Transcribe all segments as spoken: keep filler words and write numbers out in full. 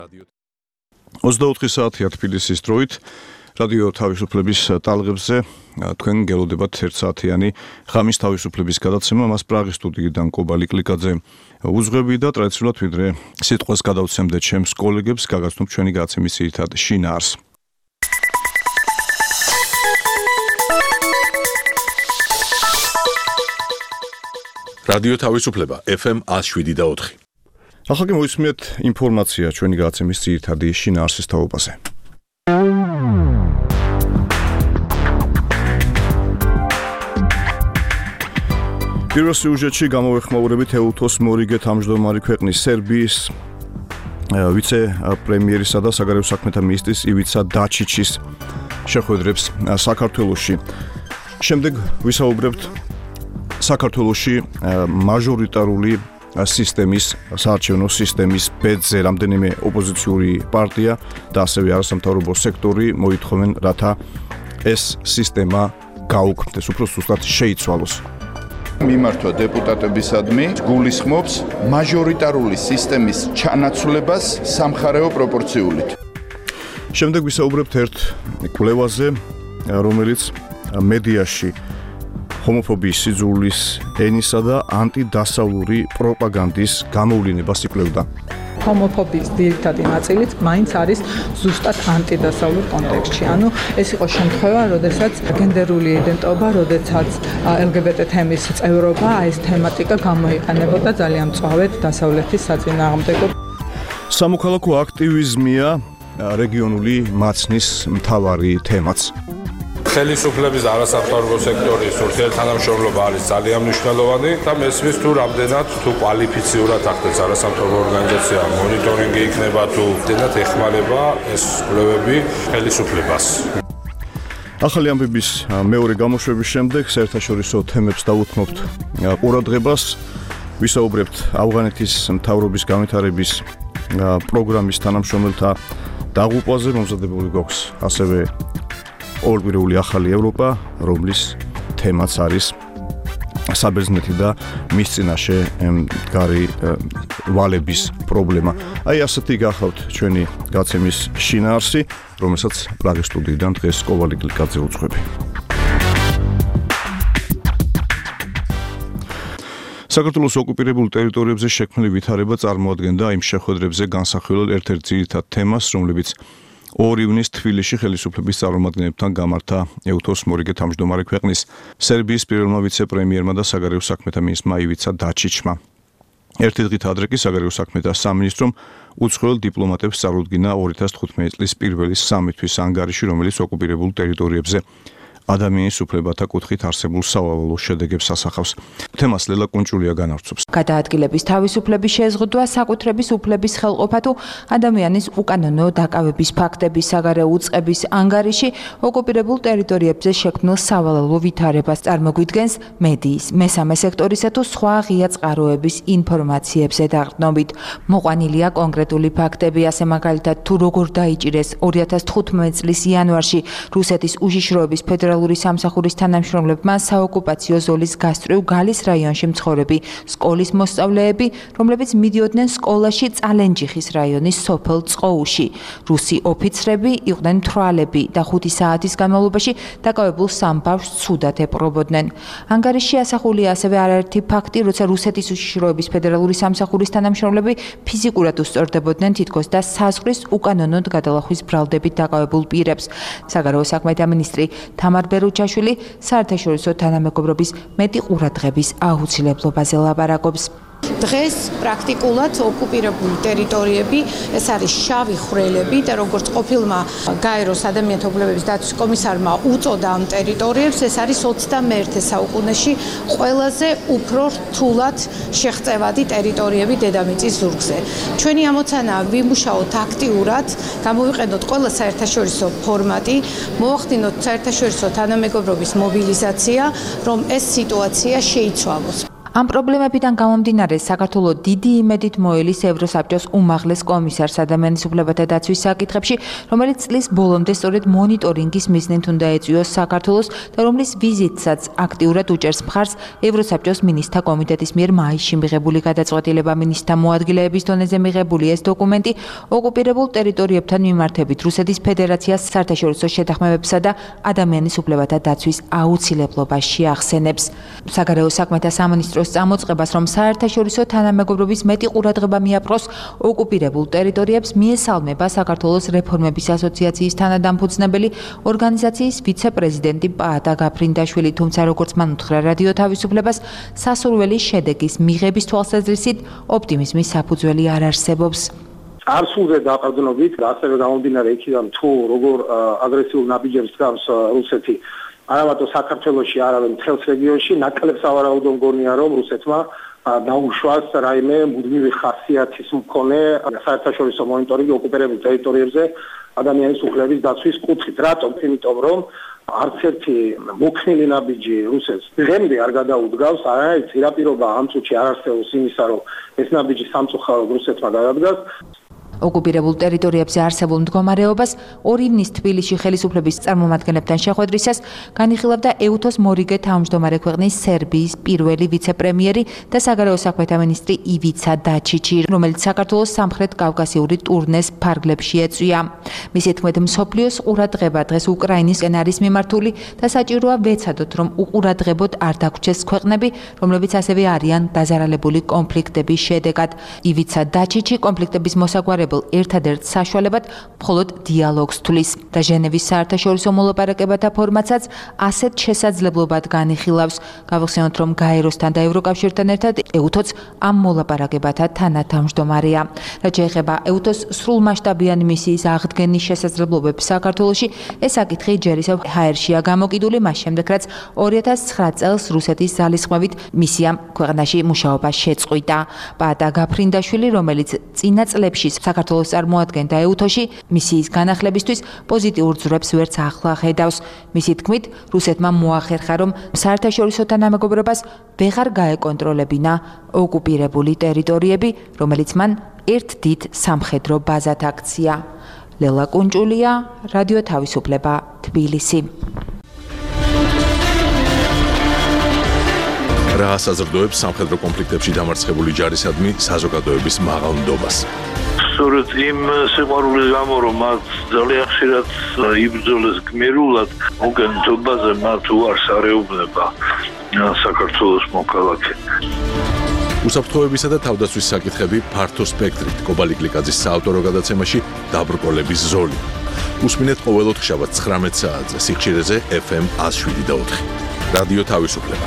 ოცდაოთხი საათია თბილისის დროით რადიო თავისუფლების ტალღებზე თქვენ გელოდებათ ერთ საათიანი ღამის თავისუფლების გადაცემა. მას პრაღის სტუდიიდან კობა ლიკლიკაძე უძღვები და ტრადიციულად ვიდრე სიტყვას გადავცემდე ჩემს კოლეგებს გაგაცნობ ჩვენი გადაცემის ძირითად შინაარს. რადიო თავისუფლება ეფ ემ ათს შვიდი და ოთხი. ახლა კი მოისმინეთ ინფორმაცია ჩვენი გადაცემის ძირითადი შინაარსის თაობაზე. პირველ სიუჟეტში გამოვეხმაურებით ეუთოს მორიგე თავმჯდომარე ქვეყნის სერბიის ვიცე-პრემიერისა და საგარეო საქმეთა მინისტრის ივიცა დაჩიჩის შეხვედრებს საქართველოში. შემდეგ ვისაუბრებთ საქართველოში მაჟორიტარული სისტემის, საარჩევნო სისტემის ბედზე რამდენიმე ოპოზიციური პარტია და ასევე არასამთავრობო სექტორი მოითხოვენ, რათა ეს სისტემა გაუქმდეს, უფრო სუსტად შეიცვალოს. მიმართვა დეპუტატებისადმი გულისხმობს მაჟორიტარული სისტემის ჩანაცვლებას სამხარეო პროპორციულით. შემდეგ ვისაუბრებთ ერთ კვლევაზე, რომელიც მედიაში ჰომოფობიის, სიძულვის, ენისა და ანტიდასავლური პროპაგანდის გამოვლინებას იკვლევდა. ჰომოფობიის ძირითადი ნაწილიც მაინც არის ზუსტად ანტიდასავლურ კონტექსტში. ანუ ეს იყო შემთხვევა, როდესაც გენდერული იდენტობა, როდესაც ელ გი ბი ტი თემის წევრობა, ეს თემატიკა გამოიყენებოდა ძალიან მწვავედ დასავლეთის საწინააღმდეგო. სამოქალაქო აქტივიზმია რეგიონული მაცნის მთავარი თემაც. ხელისუფლების არასამთავრობო სექტორის ურთიერთთანამშრომლობა არის ძალიან მნიშვნელოვანი და მესმის თუ რამდენად თუ კვალიფიციურად ახდენს არასამთავრობო ორგანიზაცია მონიტორინგი იქნება თუ რამდენად ეხმარება ეს კვლევები ხელისუფლებას. ახალი ამბების მეორე გამოშვების შემდეგ საერთაშორისო თემებს დავუთმობთ ყურადღებას. ვისაუბრებთ ავღანეთის მთავრობის განვითარების პროგრამის თანამშრომელთა დაღუპვაზე. მომზადებული გვაქვს ასევე ორკვირეული ახალი ევროპა, რომლის თემაც არის საბერძნეთი და მის წინაშე მდგარი ვალების პრობლემა. აი ასეთი გახავთ ჩვენი გადაცემის შინაარსი, რომელსაც პრაღის სტუდიიდან დღეს კობა ლიკლიკაძე უძღვები. საქართველოს ოკუპირებულ ტერიტორიებზე შექმნილი ვითარება წარმოადგენდა იმ შეხვედრებზე განსახილველ ერთ-ერთ ძირითად თემას, რომლებიც ორი ივნისს თბილისში ხელისუფლების წარმომადგენლებთან გამართა ეუთოს მორიგე თავმჯდომარე ქვეყნის სერბიის პირველმა ვიცე-პრემიერმა და საგარეო საქმეთა მინისტრმა ივიცა დაჩიჩმა. ერთი დღით ადრე კი საგარეო საქმეთა სამინისტრომ უცხოელ დიპლომატებს წარუდგინა ორი ათას თხუთმეტი წლის პირველი სამი თვის ანგარიში, რომელიც ოკუპირებულ ტერიტორიებზე ადამიანის უფლებათა კუთხით არსებულ სავალალო შედეგებს ასახავს. თემას ლელა კუნჭულია განავრცობს. გადაადგილების თავისუფლების შეზღუდვა, საკუთრების უფლების ხელყოფა თუ ადამიანის უკანონო დაკავების ფაქტების საგარეო უწყების ანგარიში ოკუპირებულ ტერიტორიებზე შექმნილ სავალალო ვითარებას წარმოგვიდგენს მედიის, მესამე სექტორისა თუ სხვა ღია წყაროების ინფორმაციებზე დაყრდნობით. მოყვანილია კონკრეტული ფაქტები, ასე მაგალითად თუ როგორ დაიჭირეს ორი ათას თხუთმეტი წლის იანვარში რუსეთის უშიშროების ფედერალური სამსახურის თანამშრომლებმა საოკუპაციო ზოლის გასწვრივ გალის რაიონში მცხოვრები სკოლის მოსწავლეები, რომლებიც მიდიოდნენ სკოლაში წალენჯიხის რაიონის სოფელ წყოუში. რუსი ოფიცრები იყვნენ მთვრალები და ხუთი საათის განმავლობაში დაკავებულ სამბავშვს ცუდად ეპყრობოდნენ. ანგარიში ასახულია ასევე არაერთი ფაქტი, როცა რუსეთის უშიშროების ფედერალური სამსახურის თანამშრომლები ფიზიკურად უსწორდებოდნენ თითქოს და საზღვრის უკანონოდ გადალახვის ბრალდებით დაკავებულ პირებს. საგარეო საქმეთა მინისტრი თამარ ბერუჩაშვილი საერთაშორისო თანამეგობრობის მეტი ყურადღების აუცილებლობაზე ლაპარაკობს. დღეს პრაქტიკულად ოკუპირებული ტერიტორიები ეს არის შავი ხვრელები და როგორც ყოფილმა გაეროს ადამიანთა უფლებების დაცვის კომისარმა უწოდა ამ ტერიტორიებს, ეს არის ოცდამეერთე საუკუნეში ყველაზე უფრო რთულად შეღწევადი ტერიტორიები დედამიწის ზურგზე. ჩვენი ამოცანაა ვიმუშაოთ აქტიურად, გამოვიყენოთ ყველა საერთაშორისო ფორმატი, მოვახდინოთ საერთაშორისო თანამეგობრობის მობილიზაცია, რომ ეს სიტუაცია შეიცვალოს. ამ პრობლემებიდან გამომდინარე, საქართველოს დიდი იმედით მოელის ევროსაბჭოს უმაღლეს კომისარს ადამიანის უფლებათა დაცვის საკითხებში, რომელიც წლის ბოლომდე სწორედ მონიტორინგის მიზნით უნდა ეწვიოს საქართველოს და რომლის ვიზიტსაც აქტიურად უჭერს მხარს ევროსაბჭოს მინისტრთა კომიტეტის მიერ მაისში მიღებული გადაწყვეტილება. მინისტრთა მოადგილეების დონეზე მიღებული ეს დოკუმენტი ოკუპირებულ ტერიტორიებთან მიმართებით რუსეთის ფედერაციას საერთაშორისო შეთანხმებებსა და ადამიანის უფლებათა დაცვის აუცილებლობას შეახსენებს. საგარეო საქმეთა სამინისტროს წამოწყებას, რომ საერთაშორისო თანამეგობრობის მეტი ყურადღება მიაპყროს ოკუპირებულ ტერიტორიებს, მიესალმება საქართველოს რეფორმების ასოციაციის თანადამფუძნებელი ორგანიზაციის ვიცე-პრეზიდენტი პაატა გაფრინდაშვილი, თუმცა როგორც მან უთხრა რადიო თავისუფლებას, სასურველი შედეგის მიღების თვალსაზრისით ოპტიმიზმის საფუძველი არ არსებობს. წარსულზე დაყრდნობით, ასევე გამომდინარე იქიდან თუ როგორ აგრესიულ ნაბიჯებს გავს რუსეთი არა მარტო საქართველოში, არამედ მთელს რეგიონში, ნაკლებ სავარაუდო მგონია, რომ რუსეთმა დაუშვას რაიმე მუდმივი ხასიათის მქონე საერთაშორისო მონიტორინგი ოკუპირებულ ტერიტორიებზე ადამიანის უფლების დაცვის კუთხით. რატომ? იმიტომ რომ არც ერთი მოქნილი ნაბიჯი რუსეთს დღემდე არ გადაუდგავს, არაერთი ძირაპირობა ამ წუთში არ არსებობს იმისა, რომ ეს ნაბიჯი სამწუხაროდ რუსეთმა გადადგას. ოკუპირებულ ტერიტორიებზე არსებულ მდგომარეობას ორი ივნის თბილისში ხელისუფლების წარმომადგენლებთან შეხვედრისას განიხილავდა ეუთოს მორიგე თავმჯდომარე ქვეყნის სერბიის პირველი ვიცე-პრემიერი და საგარეო საქმეთა მინისტრი ივიცა დაჩიჩი, რომელიც საქართველოს სამხრეთ კავკასიური ტურნეს ფარგლებში ეწვია. მისი თქმით, მსოფლიოს ყურადღება დღეს უკრაინისკენ არის მიმართული და საჭიროა ვეცადოთ, რომ უყურადღებოდ არ დაგვრჩეს ქვეყნები, რომლებიც ასევე არიან დაზარალებული კონფლიქტების შედეგად. ივიცა დაჩიჩი კონფლიქტების მოსაგვარებლად ერთადერთ საშუალებად მხოლოდ დიალოგს თვლის და ჟენევის საერთაშორისო მოლაპარაკებათა ფორმატსაც ასეთ შესაძლებლობად განიხილავს. გავხსენოთ, რომ გაეროსთან და ევროკავშირთან ერთად ეუთოც ამ მოლაპარაკებათა თანათავმჯდომარეა. რაც შეეხება ეუთოს სრულმასშტაბიანი მისიის აღდგენის შესაძლებლობებს საქართველოში, ეს საკითხი ჯერ ისევ ჰაერშია გამოკიდული, მას შემდეგ რაც ორი ათას ცხრა წელს რუსეთის ძალისხმევით მისიამ ქვეყანაში მუშაობა შეწყვიტა. პაატა გაფრინდაშვილი, რომელიც წინა წლებში საქართველოს წარმოადგენდა ეუთოში, მისიის განახლებისთვის პოზიტიურ ძვრებს ვერც ახლა ხედავს. მისი თქმით, რუსეთმა მოახერხა, რომ საერთაშორისო თანამეგობრობას ვეღარ გაეკონტროლებინა ოკუპირებული ტერიტორიები, რომელიც მან ერთ დიდ სამხედრო ბაზად აქცია. ლელა კუნჭულია, რადიო თავისუფლება, თბილისი. რა ასაზრდოებს სამხედრო კონფლიქტებში დამარცხებული ჯარისადმი საზოგადოების მაღალ ნდობას? სწორედ იმ სიყვარულის გამო, რომ მათ ძალიან ხშირად იბრძოლეს გმირულად, მოგენთობაზე მათ უარს არეუბნება საქართველოს მოქალაქე. უსაფრთხოებისა და თავდაცვის საკითხები ფართო სპექტრით. კობალი გლიკაძის საავტორო გადაცემაში დაბრკოლების ზოლი. უსმინეთ ყოველ ოთხშაბათ ცხრამეტ საათზე სიხშირეზე ეფ ემ ათას შვიდი და ოთხი. რადიო თავისუფლება.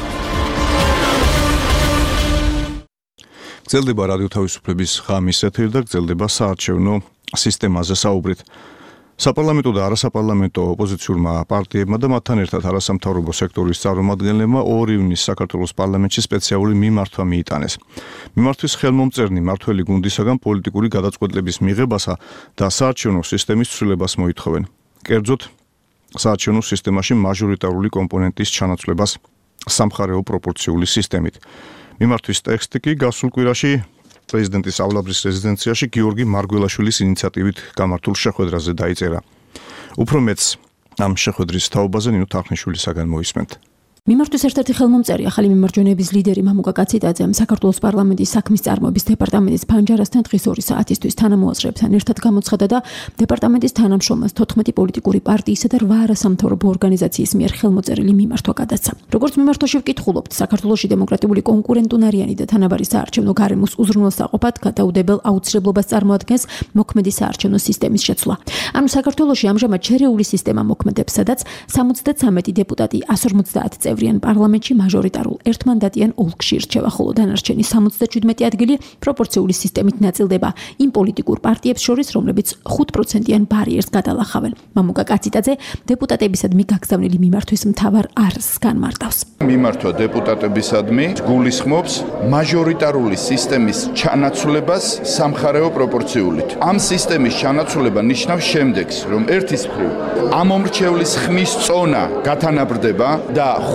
გრძელდება რადიო თავისუფლების ღამის ეთერი და გრძელდება საარჩევნო სისტემაზე საუბრით. საპარლამენტო და არასაპარლამენტო ოპოზიციურმა პარტიებმა და მათთან ერთად არასამთავრობო სექტორის წარმომადგენლებმა ორი ივნის საქართველოს პარლამენტში სპეციალური მიმართვა მიიტანეს. მიმართვის ხელმომწერნი მართველი გუნდისაგან პოლიტიკური გადაწყვეტილების მიღებასა და საარჩევნო სისტემის ცვლილებას მოითხოვენ. კერძოდ, საარჩევნო სისტემაში მაჟორიტარული კომპონენტის ჩანაცვლებას სამხარეო პროპორციული სისტემით. მიმართვის ტექსტი კი გასულ კვირაში პრეზიდენტის ავლაბრის რეზიდენციაში გიორგი მარგველაშვილის ინიციატივით გამართულ შეხვედრაზე დაიწერა. უფრო მეც ამ შეხვედრის თაობაზე ნინო თარხნიშვილისაგან მოისმენთ. მიმართვის ერთ-ერთი ხელმომწერი ახალი მიმარჯვენების ლიდერი მამუკა კაციტაძემ საქართველოს პარლამენტის საქმის წარმოების დეპარტამენტის ფანჯარასთან დღის ორი საათისთვის თანამოაზრეებთან ერთად გამოცხადა და დეპარტამენტის თანამშრომელს თოთხმეტი პოლიტიკური პარტიისა და რვა არასამთავრობო ორგანიზაციის მიერ ხელმოწერილი მიმართვა გადაცა. როგორც მიმართვაში ვკითხულობთ, საქართველოში დემოკრატიული კონკურენტუნარიანი და თანაბარი საარჩევნო გარემოს უზრუნველსაყოფად გადაუდებელ აუცილებლობას წარმოადგენს მოქმედი საარჩევნო სისტემის შეცვლა. ანუ საქართველოში ამჟამად შერეული სისტემა მოქმედებს, სადაც სამოცდათვრამეტი დეპუტატი ასი ორმოცდაათი წევრიან პარლამენტში მაჟორიტარულ ერთმანდატიან ოლქში რჩება, ხოლო დანარჩენი სამოცდაშვიდმეტი ადგილი პროპორციული სისტემით ნაწილდება იმ პოლიტიკურ პარტიებს შორის, რომლებიც ხუთ პროცენტიან ბარიერს გადალახავენ. მამუკა კაციტაძე დეპუტატებისადმი გაგზავნილი მიმართვის მთავარ არსს განმარტავს. მიმართვა დეპუტატებისადმი გულისხმობს მაჟორიტარული სისტემის ჩანაცვლებას სამხარეო პროპორციულით. ამ სისტემის ჩანაცვლება ნიშნავს შემდეგს, რომ ერთის მხრივ ამომრჩევლის ხმის წონა გათანაბრდება და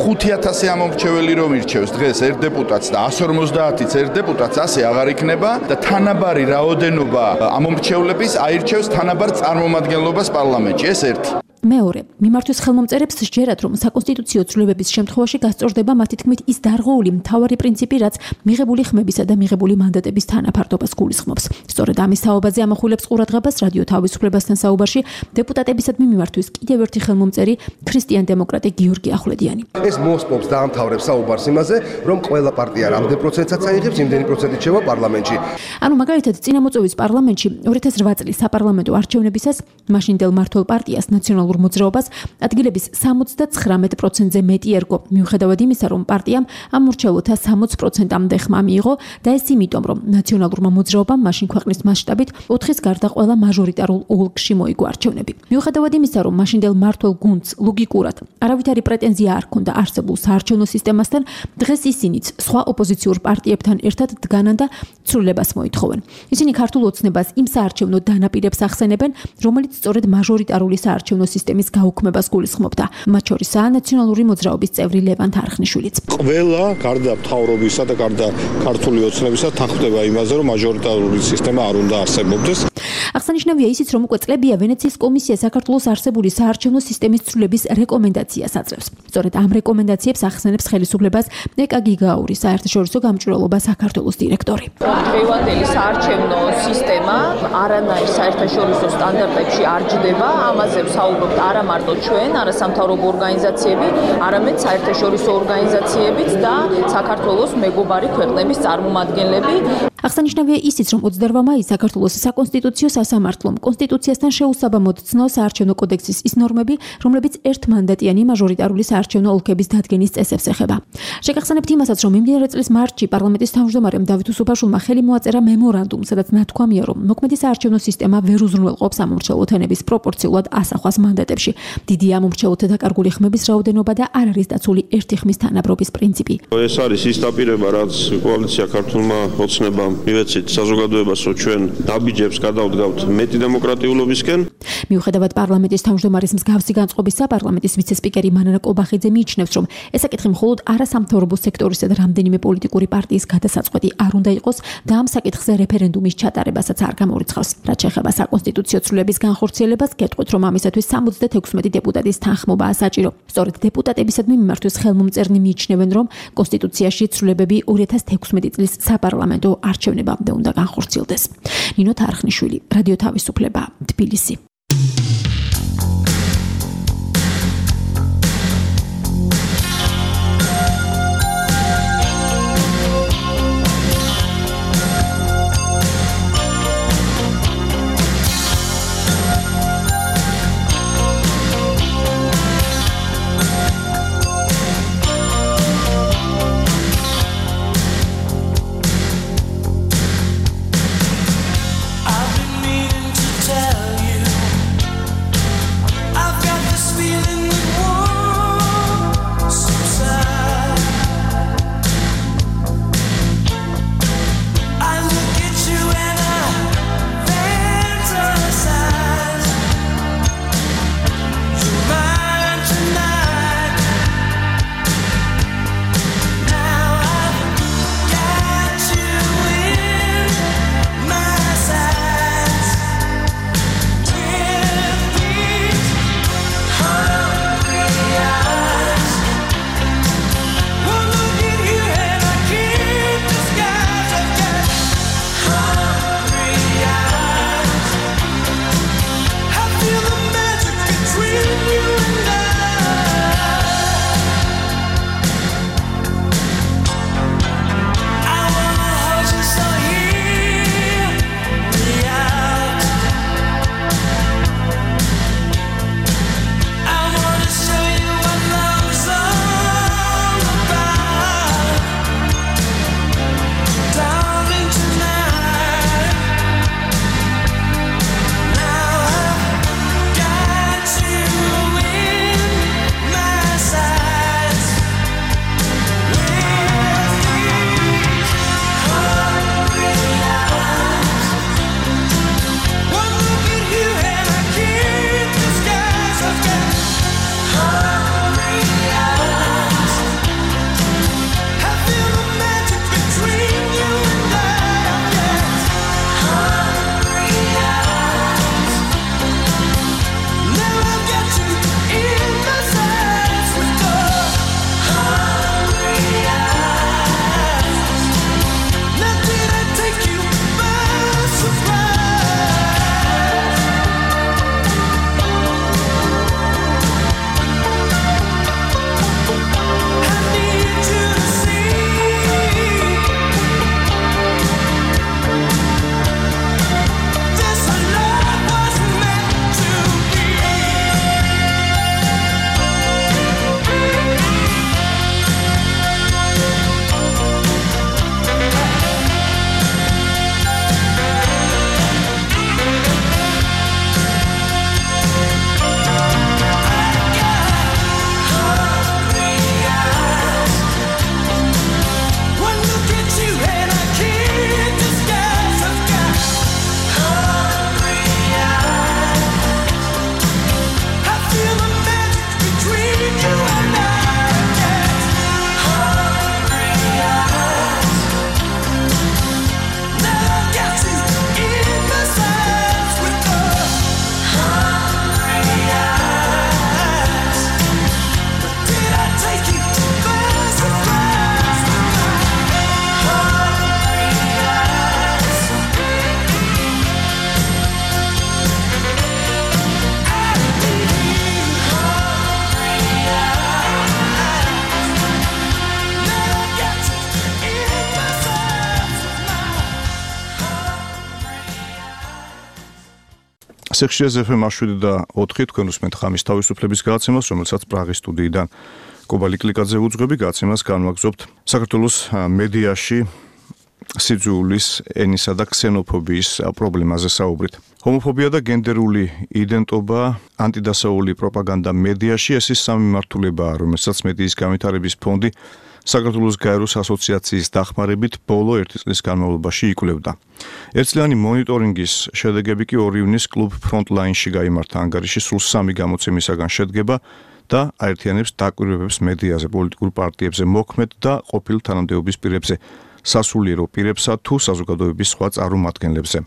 ხუთი ათასი ამომრჩეველი რომ ირჩევს დღეს ერთ დეპუტატს და εκατო ორმოცდაათიც ერთ დეპუტატს, ასე აღარ იქნება და თანაბარი რაოდენობა ამომრჩევლების აირჩევს თანაბარ წარმომადგენლობას პარლამენტში. ეს ერთი. მეორე, მიმართვის ხელმომწერებს სჯერათ, რომ საკონსტიტუციო ცვლილებების შემთხვევაში გასწორდება მათი თქმით ის დარღვეული მთავარი პრინციპი, რაც მიღებული ხმებისა და მიღებული მანდატების თანაფარდობას გულისხმობს. სწორედ ამის თაობაზე ამახვილებს ყურადღებას რადიო თავისუფლებასთან საუბარში დეპუტატებისადმი მიმართვის კიდევ ერთი ხელმომწერი ქრისტიან-დემოკრატი გიორგი ახვლედიანი. ეს მოსპობს დაამთავრებს საუბარს იმაზე, რომ ყველა პარტია რამდენ პროცენტსაც აიღებს, იმდენი პროცენტით შევა პარლამენტში. ანუ მაგალითად წინამოწვევის პარლამენტში ორი ათას რვა წლის საპარლამენტო არჩევნებისას მაშინდელ მმართველ პარტიას ნაციონალურ მოძრაობას ადგილების სამოცდაცხრამეტ პროცენტზე მეტი ერგო, მიუხედავად იმისა, რომ პარტიამ ამ მრჩევლთა სამოცი პროცენტამდე ხმა მიიღო და ეს იმიტომ, რომ ნაციონალურმა მოძრაობამ მაშინ ქვეყნის მასშტაბით ოთხის გარდა ყველა მაჟორიტარულ ოლქში მოიგო არჩევნები. მიუხედავად იმისა, რომ მაშინდელ მმართველ გუნდს ლოგიკურად არავითარი პრეტენზია არ ჰქონდა არსებულ საარჩევნო სისტემასთან, დღეს ისინიც სხვა ოპოზიციურ პარტიებთან ერთად დგანან და ცვლილებას მოითხოვენ. ისინი ქართულ ოცნებას იმ საარჩევნო დანაპირებს ახსენებენ, რომელიც სწორედ მაჟორიტარული საარჩევნო სისტემის გაუქმებას გულისხმობდა. მათ შორისაა ნაციონალური მოძრაობის წევრი ლევან თარხნიშვილიც. ყველა გარდა მთავრობისა და გარდა ქართული ოცნებისა თანხმდება იმაზე, რომ მაჟორიტარული სისტემა არ უნდა არსებობდეს. აღსანიშნავია ისიც, რომ უკვე წლებია ვენეციის კომისია საქართველოს არსებული საარჩევნო სისტემის ცვლილების რეკომენდაციას აძლევს. სწორედ ამ რეკომენდაციებს ახსენებს ხელისუფლებას ეკა გიგაური, საერთაშორისო გამჭვირვალობა საქართველოს დირექტორი. დღევანდელი საარჩევნო სისტემა არანაირ საერთაშორისო სტანდარტებში არ ჯდება, ამაზე ვსაუბრობთ არა მარტო ჩვენ, არასამთავრობო ორგანიზაციები, არამედ საერთაშორისო ორგანიზაციებიც და საქართველოს მეგობარი ქვეყნების წარმომადგენლები. აღსანიშნავია ისიც, რომ ოცდაორ მაისს საქართველოს საკონსტიტუციო სასამართლომ კონსტიტუციასთან შეუსაბამოდ ცნო საარჩევნო კოდექსის ის ნორმები, რომლებიც ერთმანდატიანი მაჟორიტარული საარჩევნო ოლქების დადგენის წესებს ეხება. შეგახსენებთ იმასაც, რომ მიმდინარე წლის მარტში პარლამენტის თავმჯდომარემ დავით უსუფაშვილმა ხელი მოაწერა მემორანდუმ, სადაც ნათქვამია, რომ მოქმედი საარჩევნო სისტემა ვერ უზრუნველყოფს ამომრჩევლთა ენების პროპორციულად ასახვას მანდატებში. დიდია ამომრჩევლთა დაკარგული ხმების რაოდენობა და არ არის დაცული ერთი ხმის თანაბრობის პრინციპი. ეს არის ის დაპირება, რაც კოალიცია ქართულმა ოცნებამ მივეცით საზოგადოებას, რომ ჩვენ დაბიჯებს გადავდგავთ მეტი დემოკრატიულობისკენ. მიუხედავად პარლამენტის თავმჯდომარის მსგავსი განწყობისა, პარლამენტის ვიცე-სპიკერი მანანა კობახიძე მიიჩნევს, რომ ეს საკითხი მხოლოდ არასამთავრობო სექტორისა და რამდენიმე პოლიტიკური პარტიის გადასაწყვეტი არ უნდა იყოს და ამ საკითხზე რეფერენდუმის ჩატარებასაც არ გამორიცხავს. რაც შეეხება საკონსტიტუციო ცვლილების განხორციელებას, გეტყვით, რომ ამისათვის სამოცდათექვსმეტი დეპუტატის თანხმობაა საჭირო. სწორედ დეპუტატებისადმი მიმართვის ხელმომწერნი მიიჩნევენ, რომ კონსტიტუციაში ცვლილებები ორი ათას თექვსმეტი წლის საპარლამენტო არჩევნებამდე უნდა განხორციელდეს. ნინო თარხნიშვილი, რადიო თავისუფლება, თბილისი. I've been meaning to tell you სიხშირეზე ეფ ემ შვიდი და ოთხი თქვენ უსმენთ ხამის თავისუფლების გადაცემას, რომელსაც პრაღის სტუდიიდან კობალი კლიკაძე უძღვები. გადაცემას განვაგრძობთ საქართველოს მედიაში სიძულვის, ენისა და ქსენოფობიის პრობლემაზე საუბრით. ჰომოფობია და გენდერული იდენტობა, ანტიდასაული პროპაგანდა მედიაში ეს ის სამი მიმართულებაა, რომელსაც მედიის განვითარების ფონდი საქართველოს გაეროს ასოციაციის დახმარებით ბოლო ერთი წლის განმავლობაში იკვლევდა. ერთწლიანი მონიტორინგის შედეგები კი ორი ივნის კლუბ ფრონტლაინში გაიმართა ანგარიში სულ სამი გამოცემისაგან შედგება და აერთიანებს დაკვირვებებს მედიაზე, პოლიტიკურ პარტიებზე, მოქმედ და ყოფილ თანამდებობის პირებზე, სასულიერო პირებსა თუ საზოგადოების სხვა წარმომადგენლებზე.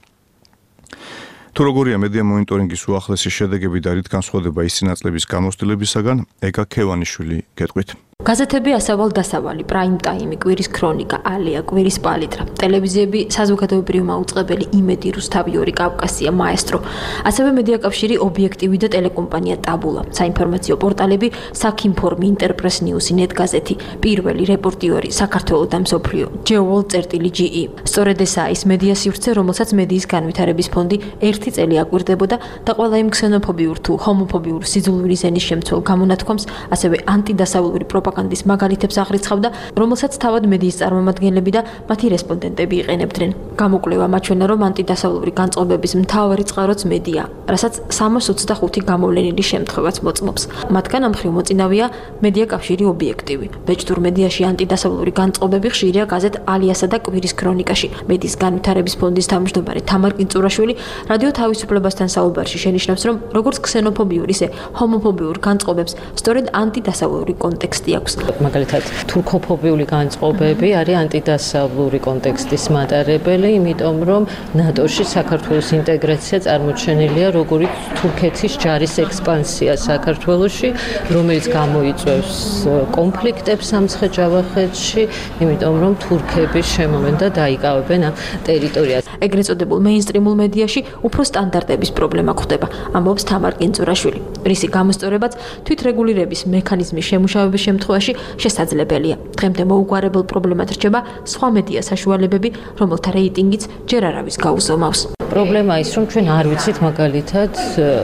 თუ როგორია მედია მონიტორინგის უახლესი შედეგები და რით განსხვავდება ის წინაწლების გამოცდილებისაგან, ეკა ქევანიშვილი გეტყვით. გაზეთები ასავალ დასავალი, პრაიმ ტაიმი, კვირის ქრონიკა, ალია, კვირის პალიტრა, ტელევიზიები, საზოგადოებრივი მაუწყებელი, იმედი, რუსთავი ორი, კავკასია, მაესტრო, ასევე მედიაკავშირი, ობიექტივი და ტელეკომპანია ტაბულა, საინფორმაციო პორტალები, საქინფორმი, ინტერპრეს ნიუსი, ნეტგაზეთი, პირველი, რეპორტიორი, საქართველო და მსოფლიო, ჯეუოლ წერტილი ჯი ი. სწორედ ესაა ის მედია სივრცე, რომელსაც მედიის განვითარების ფონდი ერთი წელი აკვირდებოდა და ყველა იმ ქსენოფობიურ თუ ჰომოფობიურ სიძულვილის ენის შემცველ გამონათქვამს, ასევე ანტიდასავლური პროპაგანდის მაგალითებს აღრიცხავდა, რომელსაც თავად მედიის წარმომადგენლები და მათი რესპონდენტები იყენებდნენ. გამოკვლევა მაჩვენა, რომ ანტიდასავლური განწყობების მთავარი წყაროც მედია, რასაც სამას ოცდახუთი გამოვლენილი შემთხვევაც მოწმობს. მათგან ამ მხრივ მოწინავეა მედიაკავშირი ობიექტივი. ბეჭდურ მედიაში ანტიდასავლური განწყობები ხშირია გაზეთ ალიასა და კვირის ქრონიკაში. მედიის განვითარების ფონდის თავმჯდომარე თამარ კინწურაშვილი რადიო თავისუფლებასთან საუბარში შენიშნავს, რომ როგორც ქსენოფობიურ, ისე ჰომოფობიურ განწყობებს სწორედ ანტიდასავლური კონტექსტი აქვს. მაგალითად, თურქოფობიული განწყობები არის ანტიდასავლური კონტექსტის მატარებელი, იმიტომ რომ ნატოში საქართველოს ინტეგრაცია წარმოჩენილია როგორც თურქეთის ჯარის ექსპანსია საქართველოში, რომელიც გამოიწვევს კონფლიქტებს სამცხე-ჯავახეთში, იმიტომ რომ თურქები შემოვენ და დაიკავებენ ამ ტერიტორიას. ეგრეთ წოდებულ მეინსტრიმულ მედიაში უფრო სტანდარტების პრობლემა გვხვდება, ამბობს თამარ კინწურაშვილი. რისი გამოსწორებაც თვითრეგულირების მექანიზმის შემუშავების შემთხვევაში შესაძლებელია. დღემდე მოუგვარებელ პრობლემად რჩება სხვა მედია საშუალებები, რომელთა რეიტინგიც ჯერ არავის გაუზომავს. პრობლემა ის, რომ ჩვენ არ ვიცით მაგალითად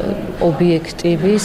ობიექტივის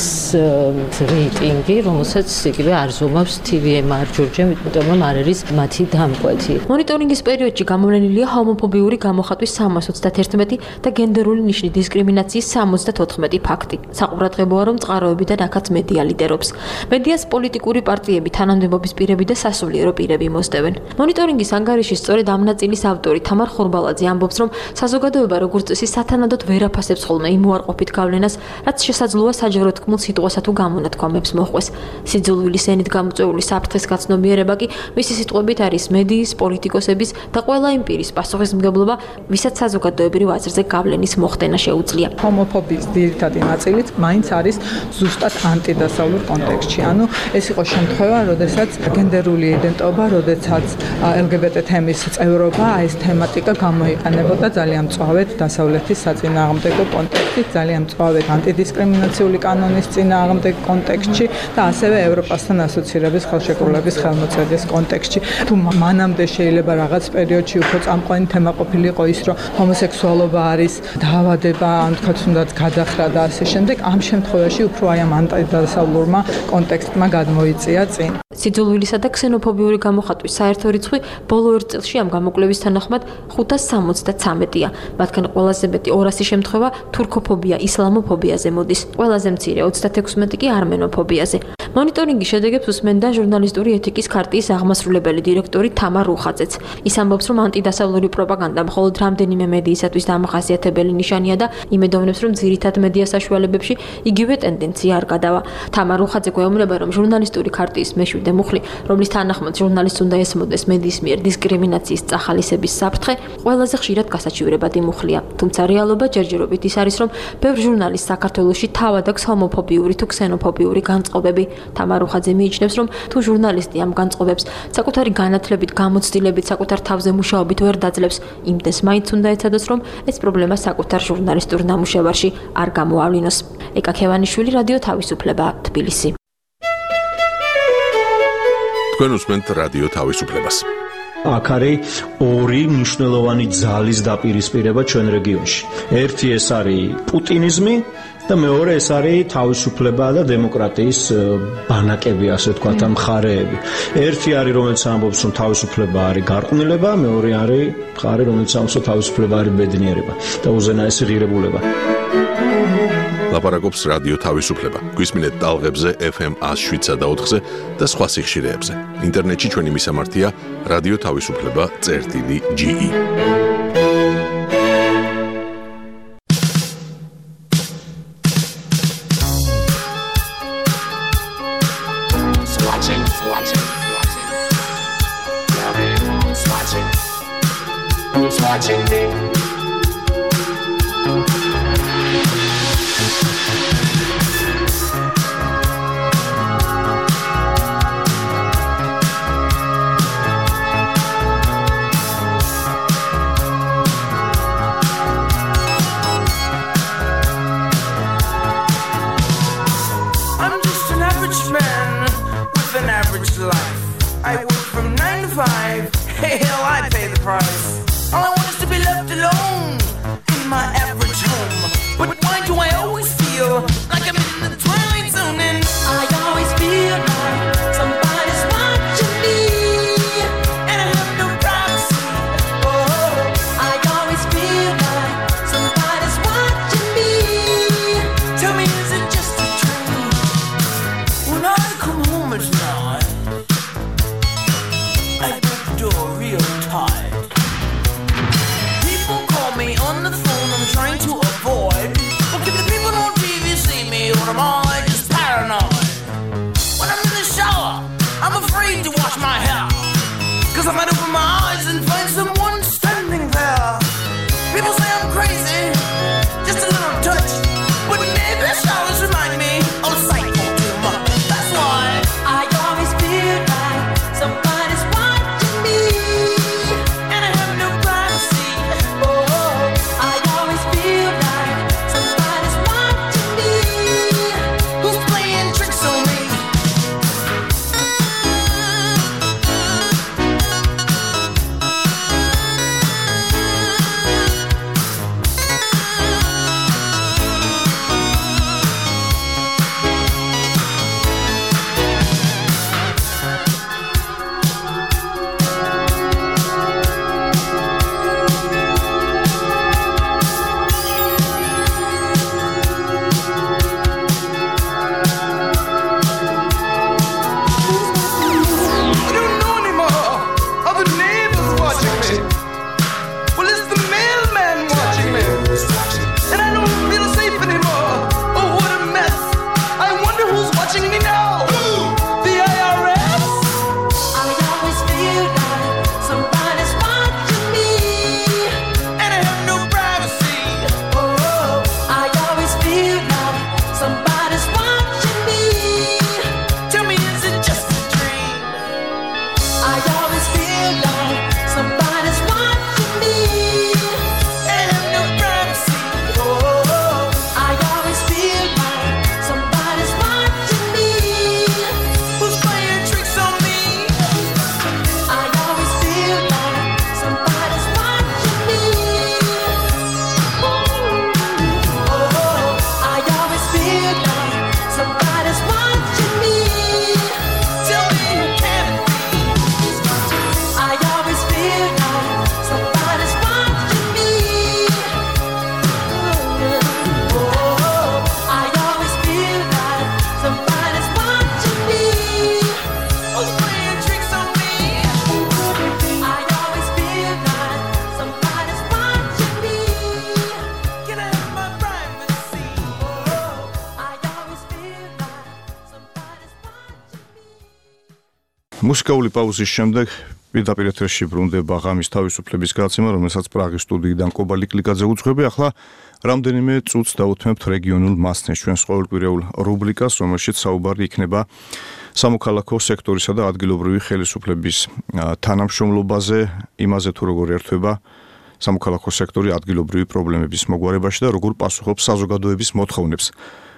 რეიტინგი, რომელსაც იგივე არ ზომავს თი ვი ემ არ ჯორჯემ, იმიტომ რომ არ არის მათი დამკვეთი. მონიტორინგის პერიოდში გამოვლენილია ჰომოფობიური გამოხატვის სამას ოცდაათერთმეტი და გენდერული ნიშნის დისკრიმინაციის სამოცდათოთხმეტი ფაქტი. საყურადღებოა, რომ წყაროებიდან აქაც მედია ლიდერობს. მედიას პოლიტიკური პარტიები, თანამდებობის პირები და სასულიერო პირები მოსდევენ. მონიტორინგის ანგარიშის სწორედ ამ ნაწილის ავტორი თამარ ხორბალაძე ამბობს, რომ საზოგადოება როგორც წესი სათანადოდ ვერ აფასებს ხოლმე იმ უარყოფით გავლენას, რაც შესაძლოა საჯარო თქმულ სიტყვასა თუ გამონათქვამებს მოჰყვეს. სიძულვილის ენით გამოწვეული საფრთხის გაცნობიერება კი მისი სიტყვებით არის მედიის, პოლიტიკოსების და ყველა იმ პირის პასუხისმგებლობა, ვისაც საზოგადოებრივ აზრზე გავლენის მოხდენა შეუძლია. ჰომოფობიის ძირითადი ნაწილიც მაინც არის ზუსტად ანტიდასავლურ კონტექსტში. ანუ ეს იყო შემთხვევა, როდესაც გენდერული იდენტობა, როდესაც ელ გი ბი ტი თემის წევრობა, ეს თემატიკა გამოიყენებოდა ძალიან მწვავედ დასავლეთის საწინააღმდეგო კონტექსტით, ძალიან მწვავედ ანტიდისკრიმინაციული კანონის წინააღმდეგ კონტექსტში და ასევე ევროპასთან ასოცირების ხელშეკრულების ხელმოწერის კონტექსტში. თუ მანამდე შეიძლება რაღაც პერიოდში უფრო წამყვანი თემა ყოფილიყო ის, რომ ჰომოსექსუალობა არის დაავადება, ან თქვათ თუნდაც გადახრა და ასე შემდეგ, ამ შემთხვევაში უფრო აი ამ ანტიდასავლურმა კონტექსტმა გადმოიწია წინ. სიძულვილისა და ქსენოფობიური გამოხატვის საერთო რიცხვი ბოლო ერთ წელში ამ გამოკვლევის თანახმად ხუთას სამოცდაცამეტია. მათგან ყველაზე მეტი ორასი შემთხვევა თურქოფობია, ისლამოფობიაზე მოდის. ყველაზე მცირე ოცდათექვსმეტი კი არმენოფობიაზე. მონიტორინგის შედეგებს უსმენდა ჟურნალისტური ეთიკის ქარტიის აღმასრულებელი დირექტორი თამარ რუხაძეც. ის ამბობს, რომ ანტიდასავლური პროპაგანდა მხოლოდ რამდენიმე მედიისათვის დამახასიათებელი ნიშანია და იმედოვნებს, რომ ძირითად მედია საშუალებებში იგივე ტენდენცია არ გადავა. თამარ რუხაძე გვეუბნება, რომ ჟურნალისტური ქარტიის მეშვიდე მუხლი, რომლის თანახმად ჟურნალისტს უნდა ესმოდეს მედიის მიერ დისკრიმინაციის წახალისების საფრთხე, ყველაზე ხშირად გასაჩივრებადი მუხლია. თუმცა რეალობა ჯერჯერობით ის არის, რომ ბევრ ჟურნალისტს საქართველოში თავად აქვს ჰომოფობიური თუ ქსენოფობიური განწყობები. თამარ რუხაძე მიიჩნევს, რომ თუ ჟურნალისტი ამ განწყობებს საკუთარი განათლებით, გამოცდილებით, საკუთარ თავზე მუშაობით ვერ დაძლევს, იმდეს მაინც უნდა ეცადოს, რომ ეს პრობლემა საკუთარ ჟურნალისტურ ნამუშევარში არ გამოავლინოს. ეკა ქევანიშვილი, რადიო თავისუფლება, თბილისი. თქვენ უსმენთ რადიო თავისუფლებას. აქ არის ორი მნიშვნელოვანი ძალის დაპირისპირება ჩვენ რეგიონში. ერთი ეს არის პუტინიზმი და მეორე ეს არის თავისუფლება და დემოკრატიის ბანაკები, ასე ვთქვათ, ამ მხარეები. ერთი არის, რომელიც ამბობს, რომ თავისუფლება არის გარყვნილება, მეორე არის მხარე, რომელიც ამბობს, რომ თავისუფლება არის ბედნიერება და უზენაესი ღირებულება. ლაპარაკობს რადიო თავისუფლება. გვისმინეთ ტალღებზე ეფ ემ one oh seven და ოთხზე და სხვა სიხშირეებზე. ინტერნეტში ჩვენი მისამართია რადიო თავისუფლება წერტილი ჯი ი. Watching me. I'm just an average man with an average life. I work from nine to five. Hey, hell, I pay the price. All I want is to be left alone in my average home. But why do I always feel like I'm in the twilight zone? And I always feel like somebody's watching me, and I have no privacy. Oh, I always feel like somebody's watching me. Tell me, is it just a dream? When I come home at night, I get the door real tight. On the phone I'm trying to avoid. But can the people on T V see me, or am I just paranoid? When I'm in the shower, I'm afraid to wash my hair, cause I might open my eyes and find someone standing there. People say I'm crazy, just a little touch, but maybe showers remind me of a cycle too much. That's why I always feel like somebody's watching me, and I have no privacy. მუსიკალური პაუზის შემდეგ პირდაპირ ეთერში ბრუნდება ღამის თავისუფლების გადაცემა, რომელსაც პრაღის სტუდიიდან კობა ლიკლიკაძე უძღვები. ახლა რამდენიმე წუთს დავუთმევთ რეგიონულ მასნეს, ჩვენს ყოველკვირეულ რუბრიკას, რომელშიც საუბარი იქნება სამოქალაქო სექტორისა და ადგილობრივი ხელისუფლების თანამშრომლობაზე, იმაზე თუ როგორ ერთვება სამოქალაქო სექტორი ადგილობრივი პრობლემების მოგვარებაში და როგორ პასუხობს საზოგადოების მოთხოვნებს.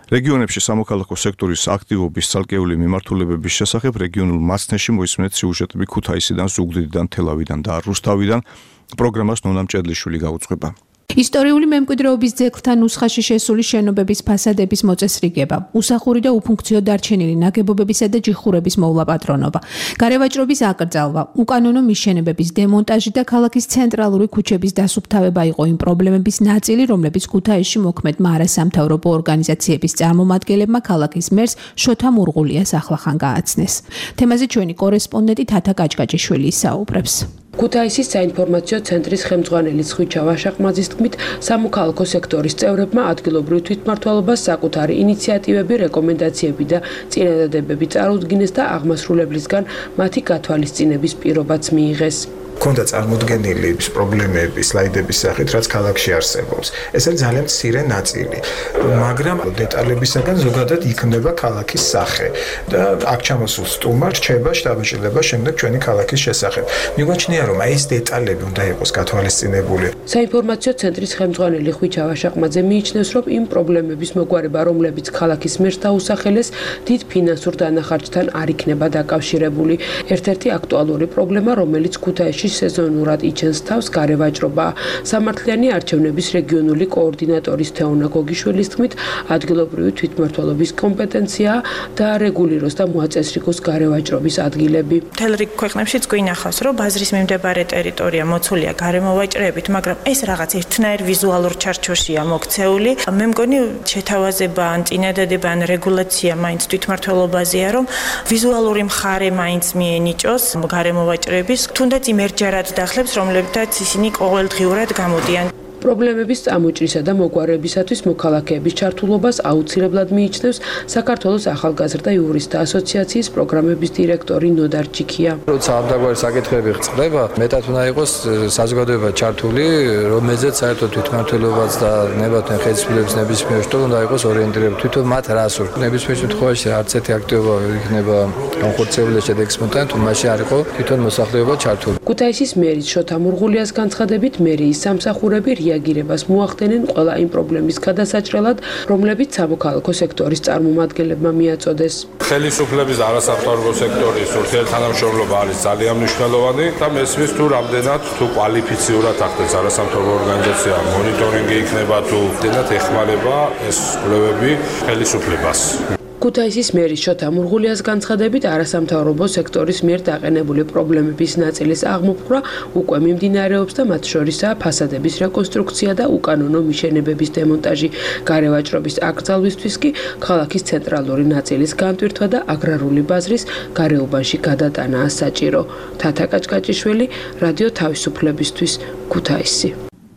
რეგიონებში სამოქალაქო სექტორის აქტივობის ცალკეული მიმართულებების შესახებ რეგიონულ მასწნეში მოისმენთ სიუჟეტები ქუთაისიდან, ზუგდიდიდან, თელავიდან და რუსთავიდან. პროგრამას ნონა მჭედლიშვილი გაუძღვება. ისტორიული მემკვიდრეობის ძეგლთან ნუსხაში შესული შენობების ფასადების მოწესრიგება, უსახური და უფუნქციო დარჩენილი ნაგებობებისა და ჯიხურების მოვლაპატრონობა, გარევაჭრობის აკრძალვა, უკანონო მიშენებების დემონტაჟი და ქალაქის ცენტრალური ქუჩების დასუფთავება იყო იმ პრობლემების ნაწილი, რომლებიც ქუთაისში მოქმედმა არასამთავრობო ორგანიზაციების წარმომადგენლებმა ქალაქის მერს შოთა მურღულიას ახლახან გააცნეს. თემაზე ჩვენი კორესპონდენტი თათა კაჭკაჭიშვილი ისაუბრებს. ქუთაისის საინფორმაციო ცენტრის ხელმძღვანელი ხვიჩა ვაშაყმაძის თქმით, სამოქალაქო სექტორის წევრებმა ადგილობრივ თვითმმართველობას საკუთარი ინიციატივები, რეკომენდაციები და წინადადებები წარუდგინეს და აღმასრულებლისგან მათი გათვალისწინების პირობაც მიიღეს. ქონდა წარმოდგენილი პრობლემები სლაიდების სახით, რაც ქალაქში არსებობს. ეს არის ძალიან მცირე ნაწილი, მაგრამ დეტალებისაგან ზოგადად იქმნება ქალაქის სახე და აქ ჩამოსულ სტუმარს რჩება შთაბეჭდილება შემდეგ ჩვენი ქალაქის შესახებ. მიგვაჩნია, რომ აი ეს დეტალები უნდა იყოს გათვალისწინებული. საინფორმაციო ცენტრის ხელმძღვანელი ხვიჩა ვაშაყმაძე მიიჩნევს, რომ იმ პრობლემების მოგვარება, რომლებიც ქალაქის მერს დაუსახელეს, დიდ ფინანსურ დანახარჯთან არ იქნება დაკავშირებული. ერთ-ერთი აქტუალური პრობლემა, რომელიც ქუთაისში სეზონურად იჩენს თავს, გარევაჭრობა. სამართლიანი არჩევნების რეგიონული კოორდინატორის თეონა გოგიშვილის თქმით, ადგილობრივი თვითმმართველობის კომპეტენცია და რეგულიროს და მოაწესრიგოს გარევაჭრობის ადგილები. მთელ რიგ ქვეყნებშიც გვინახავს, რომ ბაზრის მიმდებარე ტერიტორია მოცულია გარემოვაჭრეებით, მაგრამ ეს რაღაც ერთნაირ ვიზუალურ ჩარჩოშია მოქცეული. მე მგონი შეთავაზება ან წინადადება ან რეგულაცია მაინც თვითმმართველობაზეა, რომ ვიზუალური მხარე მაინც მიენიჭოს გარემოვაჭრეების, თუნდაც იმ ჯერად დახლებს, რომლებთაც ისინი ყოველდღიურად გამოდიან. პრობლემების წამოჭრისა და მოგვარებისათვის მოქალაქეების ჩართულობას აუცილებლად მიიჩნევს საქართველოს ახალგაზრდა იურისტთა ასოციაციის პროგრამების დირექტორი ნოდარ ჯიქია. როცა ამდაგვარი საკითხები ხდება, მეტად უნდა იყოს საზოგადოება ჩართული, რომელზეც საერთოდ თვითმმართველობაც და ნებათვიან ხელისუფლების ნებისმიერ შემთხვევაში უნდა იყოს ორიენტირებული თვითონ მათ რას ურს. ნებისმიერ შემთხვევაში არც ერთი აქტივობა იქნება განხორციელებული შედეგს მომტანთ, მაშინ არ იყო თვითონ მოსახლეობა ჩართული. ქუთაისის მერის შოთა მურღულიას განცხადებით, მერიის სამსახურები რეაგირებას მოახდენენ ყველა იმ პრობლემის გადასაჭრელად, რომლებიც სამოქალაქო სექტორის წარმომადგენლებმა მიაწოდეს. ხელისუფლების არასამთავრობო სექტორის ურთიერთთანამშრომლობა არის ძალიან მნიშვნელოვანი და მესმის თუ რამდენად თუ კვალიფიციურად ახდენს არასამთავრობო ორგანიზაცია მონიტორინგი იქნება თუ რამდენად ეხმარება ეს კვლევები ხელისუფლებას. ქუთაისის მერის შოთა მურღულიას განცხადებით, არასამთავრობო სექტორის მიერ დაყენებული პრობლემების ნაწილის აღმოფხვრა უკვე მიმდინარეობს და მათ შორისაა ფასადების რეკონსტრუქცია და უკანონო მიშენებების დემონტაჟი. გარევაჭრობის აკრძალვისთვის კი ქალაქის ცენტრალური ნაწილის განტვირთვა და აგრარული ბაზრის გარეუბანში გადატანაა საჭირო. თათა კაჭკაჭიშვილი, რადიო თავისუფლებისთვის, ქუთაისი.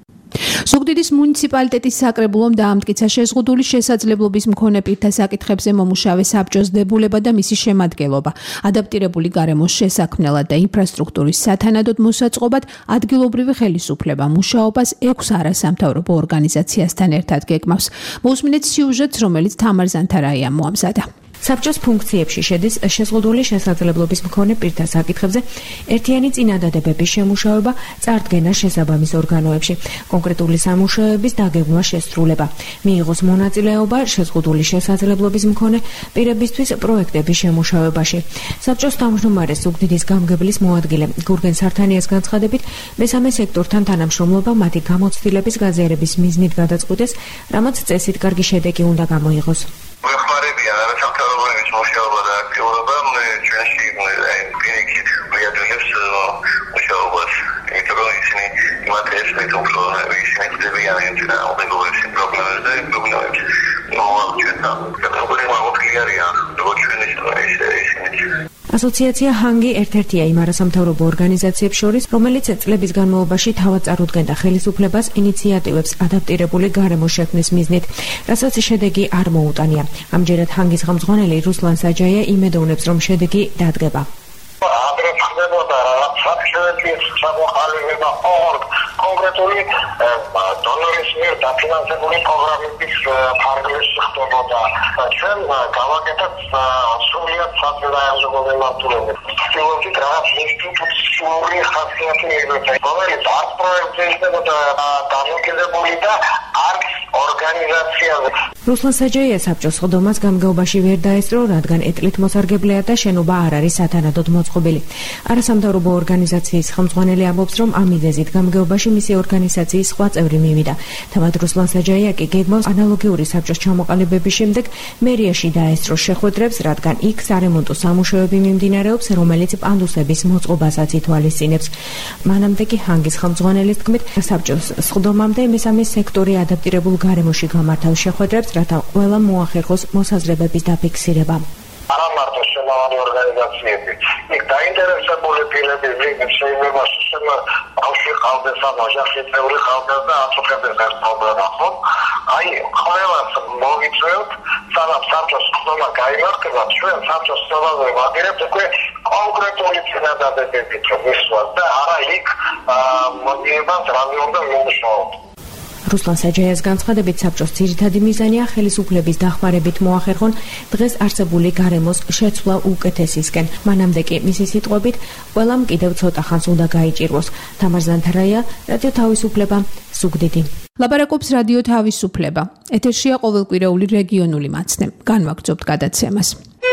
ზუგდიდის მუნიციპალიტეტის საკრებულომ დაამტკიცა შეზღუდული შესაძლებლობის მქონე პირთა საკითხებზე მომუშავე საბჭოს დებულება და მისი შემადგენლობა, ადაპტირებული გარემოს შესაქმნელად და ინფრასტრუქტურის სათანადოდ მოსაწყობად ადგილობრივი ხელისუფლება მუშაობას ექვს არასამთავრობო ორგანიზაციასთან ერთად გეგმავს. მოусმინეთ სიუჟეტს, რომელიც თამარ ზანთარაიამ მოამზადა. საბჭოს ფუნქციებში შედის შეზღუდული შესაძლებლობის მქონე პირთა საკითხებზე ერთიანი წინადადებების შემუშავება, წარდგენა შესაბამის ორგანოებში, კონკრეტული სამუშაოების დაგეგმვა, შესრულება, მიიღოს მონაწილეობა შეზღუდული შესაძლებლობის მქონე პირებისთვის პროექტების შემუშავებაში. საბჭოს თავმჯდომარე ზუგდიდის გამგებლის მოადგილე გურგენ სართანიას განცხადებით, მესამე სექტორთან თანამშრომლობა მათი გამოცდილების გაზიარების მიზნით გადაწყვიტეს, რამაც წესით კარგი შედეგი უნდა გამოიღოს. მოხმარებიან არასამთავრობოების მუშაობა და აქტიურობა ჩვენში პირიქით მიადვილებს მუშაობას, იმიტომ რომ ისინი მათ ესმით უფრო ისინი ხდებიან იმ წინააღმდეგობებს, იმ პრობლემებს და იმ პრობლემებს მოვალ ჩვენთან. პრობლემა ოთხი არიან, როგორც ჩვენ ისინი. ასოციაცია ჰანგი ერთ-ერთია იმ არასამთავრობო ორგანიზაციებს შორის, რომელიც წლების განმავლობაში თავად წარუდგენდა ხელისუფლებას ინიციატივებს ადაპტირებული გარემოს შექმნის მიზნით, რასაც შედეგი არ მოუტანია. ამჯერად ჰანგის ხელმძღვანელი რუსლან საჯაია იმედოვნებს, რომ შედეგი დადგება. ადრეს ხდებოდა საფშოეთის ჩამოყალიბება ორ კონკრეტული დონორის მიერ დაფინანსებული პროგრამების ფარგლებში ხდებოდა. ჩვენ გავაკეთეთ სრულიად საწინააღმდეგო მიმართულებით. ვცდილობდით რაღაც ინსტიტუციური ხასიათი მივიღოთ, რომელიც არც პროექტზე იქნებოდა დამოკიდებული და არის ორგანიზაციაზე. რუსლან საჯაია საბჭოს ხდომას გამგეობაში ვერ დაესწრო, რადგან ეტლით მოსარგებლეა და შენობა არ არის სათანადოდ მოწყობილი. არასამთავრობო ორგანიზაციის ხელმძღვანელი ამბობს, რომ ამ მიზეზით გამგეობაში მისი ორგანიზაციის სხვა წევრი მივიდა. თავად რუსლან საჯაია კი გეგმავს ანალოგიური საბჭოს ჩამოყალიბების შემდეგ მერიაში დაესწრო შეხვედრებს, რადგან იქ სარემონტო სამუშაოები მიმდინარეობს, რომელიც პანდუსების მოწყობასაც ითვალისწინებს. მანამდე კი ჰანგის ხელმძღვანელის თქმით, საბჭოს სხდომამდე მესამე სექტორი ადაპტირებულ გარემოში გამართავს შეხვედრებს, რათა ყველა მოახერხოს მოსაზრებების დაფიქსირება. არა მარტო შემავალი ორგანიზაციები, იქ დაინტერესებული პირები, ვინც შეიძლება შემა ბავშვი ყავდეს ან ოჯახი წევრი ყავდეს და აწუხებდეს ეს პრობლემა, ხო? აი, ყველას მოგიწევთ, სანამ საბჭოს სხდომა გაიმართება, ჩვენ საბჭოს სხდომაზე ვაპირებთ უკვე კონკრეტული წინადადებებით ვისვათ და არა იქ მოდიებას რამე უნდა მიუშაოთ. რუსლან საჯაიას განცხადებით, საბჭოს ძირითადი მიზანია ხელისუფლების დახმარებით მოახერხონ დღეს არსებული გარემოს შეცვლა უკეთესისკენ. მანამდე კი მისი სიტყვებით, ყველამ კიდევ ცოტა ხანს უნდა გაიჭირვოს. თამარ ზანთარაია, რადიო თავისუფლება, ზუგდიდი. ლაპარაკობს რადიო თავისუფლება. ეთერშია ყოველკვირეული რეგიონული მაცნე. განვაგრძობთ გადაცემას.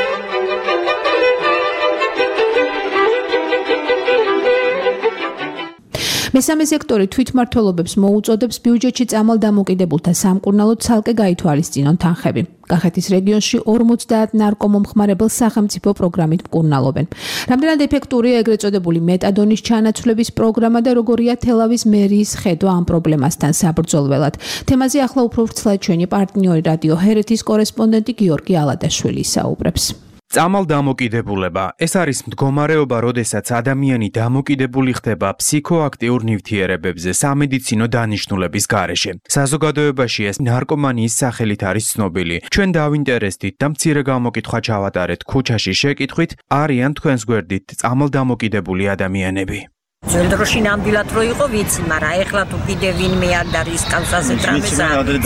მესამე სექტორი თვითმმართველობებს მოუწოდებს ბიუჯეტში წამალ დამოკიდებულთა სამკურნალოდ ცალკე გაითვალისწინონ თანხები. კახეთის რეგიონში ორმოცდაათ ნარკომომხმარებელ სახელმწიფო პროგრამით მკურნალობენ. რამდენად ეფექტურია ეგრეთ წოდებული მეტადონის ჩანაცვლების პროგრამა და როგორია თელავის მერიის ხედვა ამ პრობლემასთან საბრძოლველად. თემაზე ახლა უფრო ვრცლად ჩვენი პარტნიორი რადიო ჰერეთის კორესპონდენტი გიორგი ალადაშვილი საუბრებს. წამალ დამოკიდებულება ეს არის მდგომარეობა, როდესაც ადამიანი დამოკიდებული ხდება ფსიქოაქტიურ ნივთიერებებზე სამედიცინო დანიშნულების გარეშე. საზოგადოებაში ეს ნარკომანიის სახელით არის ცნობილი. ჩვენ დავინტერესდით და მცირე გამოკითხვა ჩავატარეთ ქუჩაში შეკითხვით, არიან თქვენს გვერდით წამალ დამოკიდებული ადამიანები. ძველ დროში ნამდვილად რო იყო ვიცი, მაგრამ ეხლა თუ კიდე ვინმე არ დარისკავს ასეთ რამეს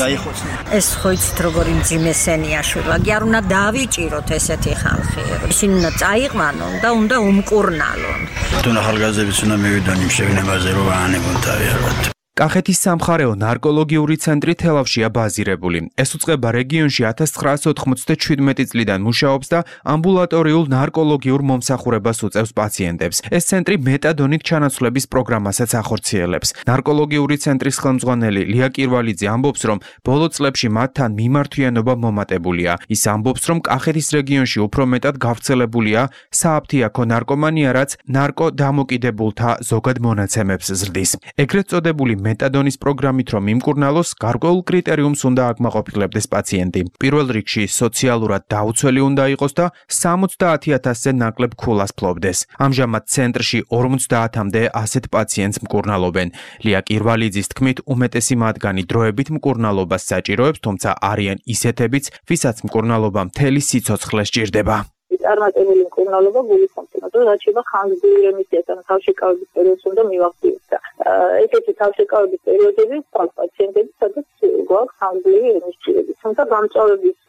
ეს ხო იცით როგორი მძიმე სენია შვილა, კი არ უნდა დავიჭიროთ ესეთი ხალხი. ისინი უნდა წაიყვანონ და უნდა უმკურნალონ. თუ ახალგაზრდებიც უნდა მივიდონ იმ შეგნებაზე რომ აანებონ თავი ალბათ. კახეთის სამხარეო ნარკოლოგიური ცენტრი თელავშია ბაზირებული. ეს უწყება რეგიონში ათას ცხრაას ოთხმოცდაჩვიდმეტი წლიდან მუშაობს და ამბულატორიულ ნარკოლოგიურ მომსახურებას უწევს პაციენტებს. ეს ცენტრი მეტადონით ჩანაცვლების პროგრამასაც ახორციელებს. ნარკოლოგიური ცენტრის ხელმძღვანელი ლია კირვალიძე ამბობს, რომ ბოლო წლებში მათთან მიმართვიანობა მომატებულია. ის ამბობს, რომ კახეთის რეგიონში უფრო მეტად გავრცელებულია სააფთიაქო ნარკომანია, რაც ნარკო დამოკიდებულთა ზოგად მონაცემებს ზრდის. ეგრეთ წოდებული მეტადონის პროგრამით რომ იმკურნალოს, გარკვეულ კრიტერიუმს უნდა აკმაყოფილებდეს პაციენტი. პირველ რიგში სოციალურად დაუცველი უნდა იყოს და სამოცდაათი ათასზე ნაკლებ ქულას ფლობდეს. ამჟამად ცენტრში ორმოცდაათამდე ასეთ პაციენტს მკურნალობენ. ლია კირვალიძის თქმით, უმეტესი მათგანი დროებით მკურნალობას საჭიროებს, თუმცა არიან ისეთებიც, ვისაც მკურნალობა მთელი სიცოცხლე სჭირდება. წარმატებული მკურნალობა გულისხმობს, რომ რაც შეიძლება ხანგრძლივი რემისიას ან თავშეკავების პერიოდს უნდა მივახციოთ და ესეთი თავშეკავების პერიოდები სხვა პაციენტები სადაც გვაქვს ხანგრძლივი რემისიები, თუმცა გამწვავების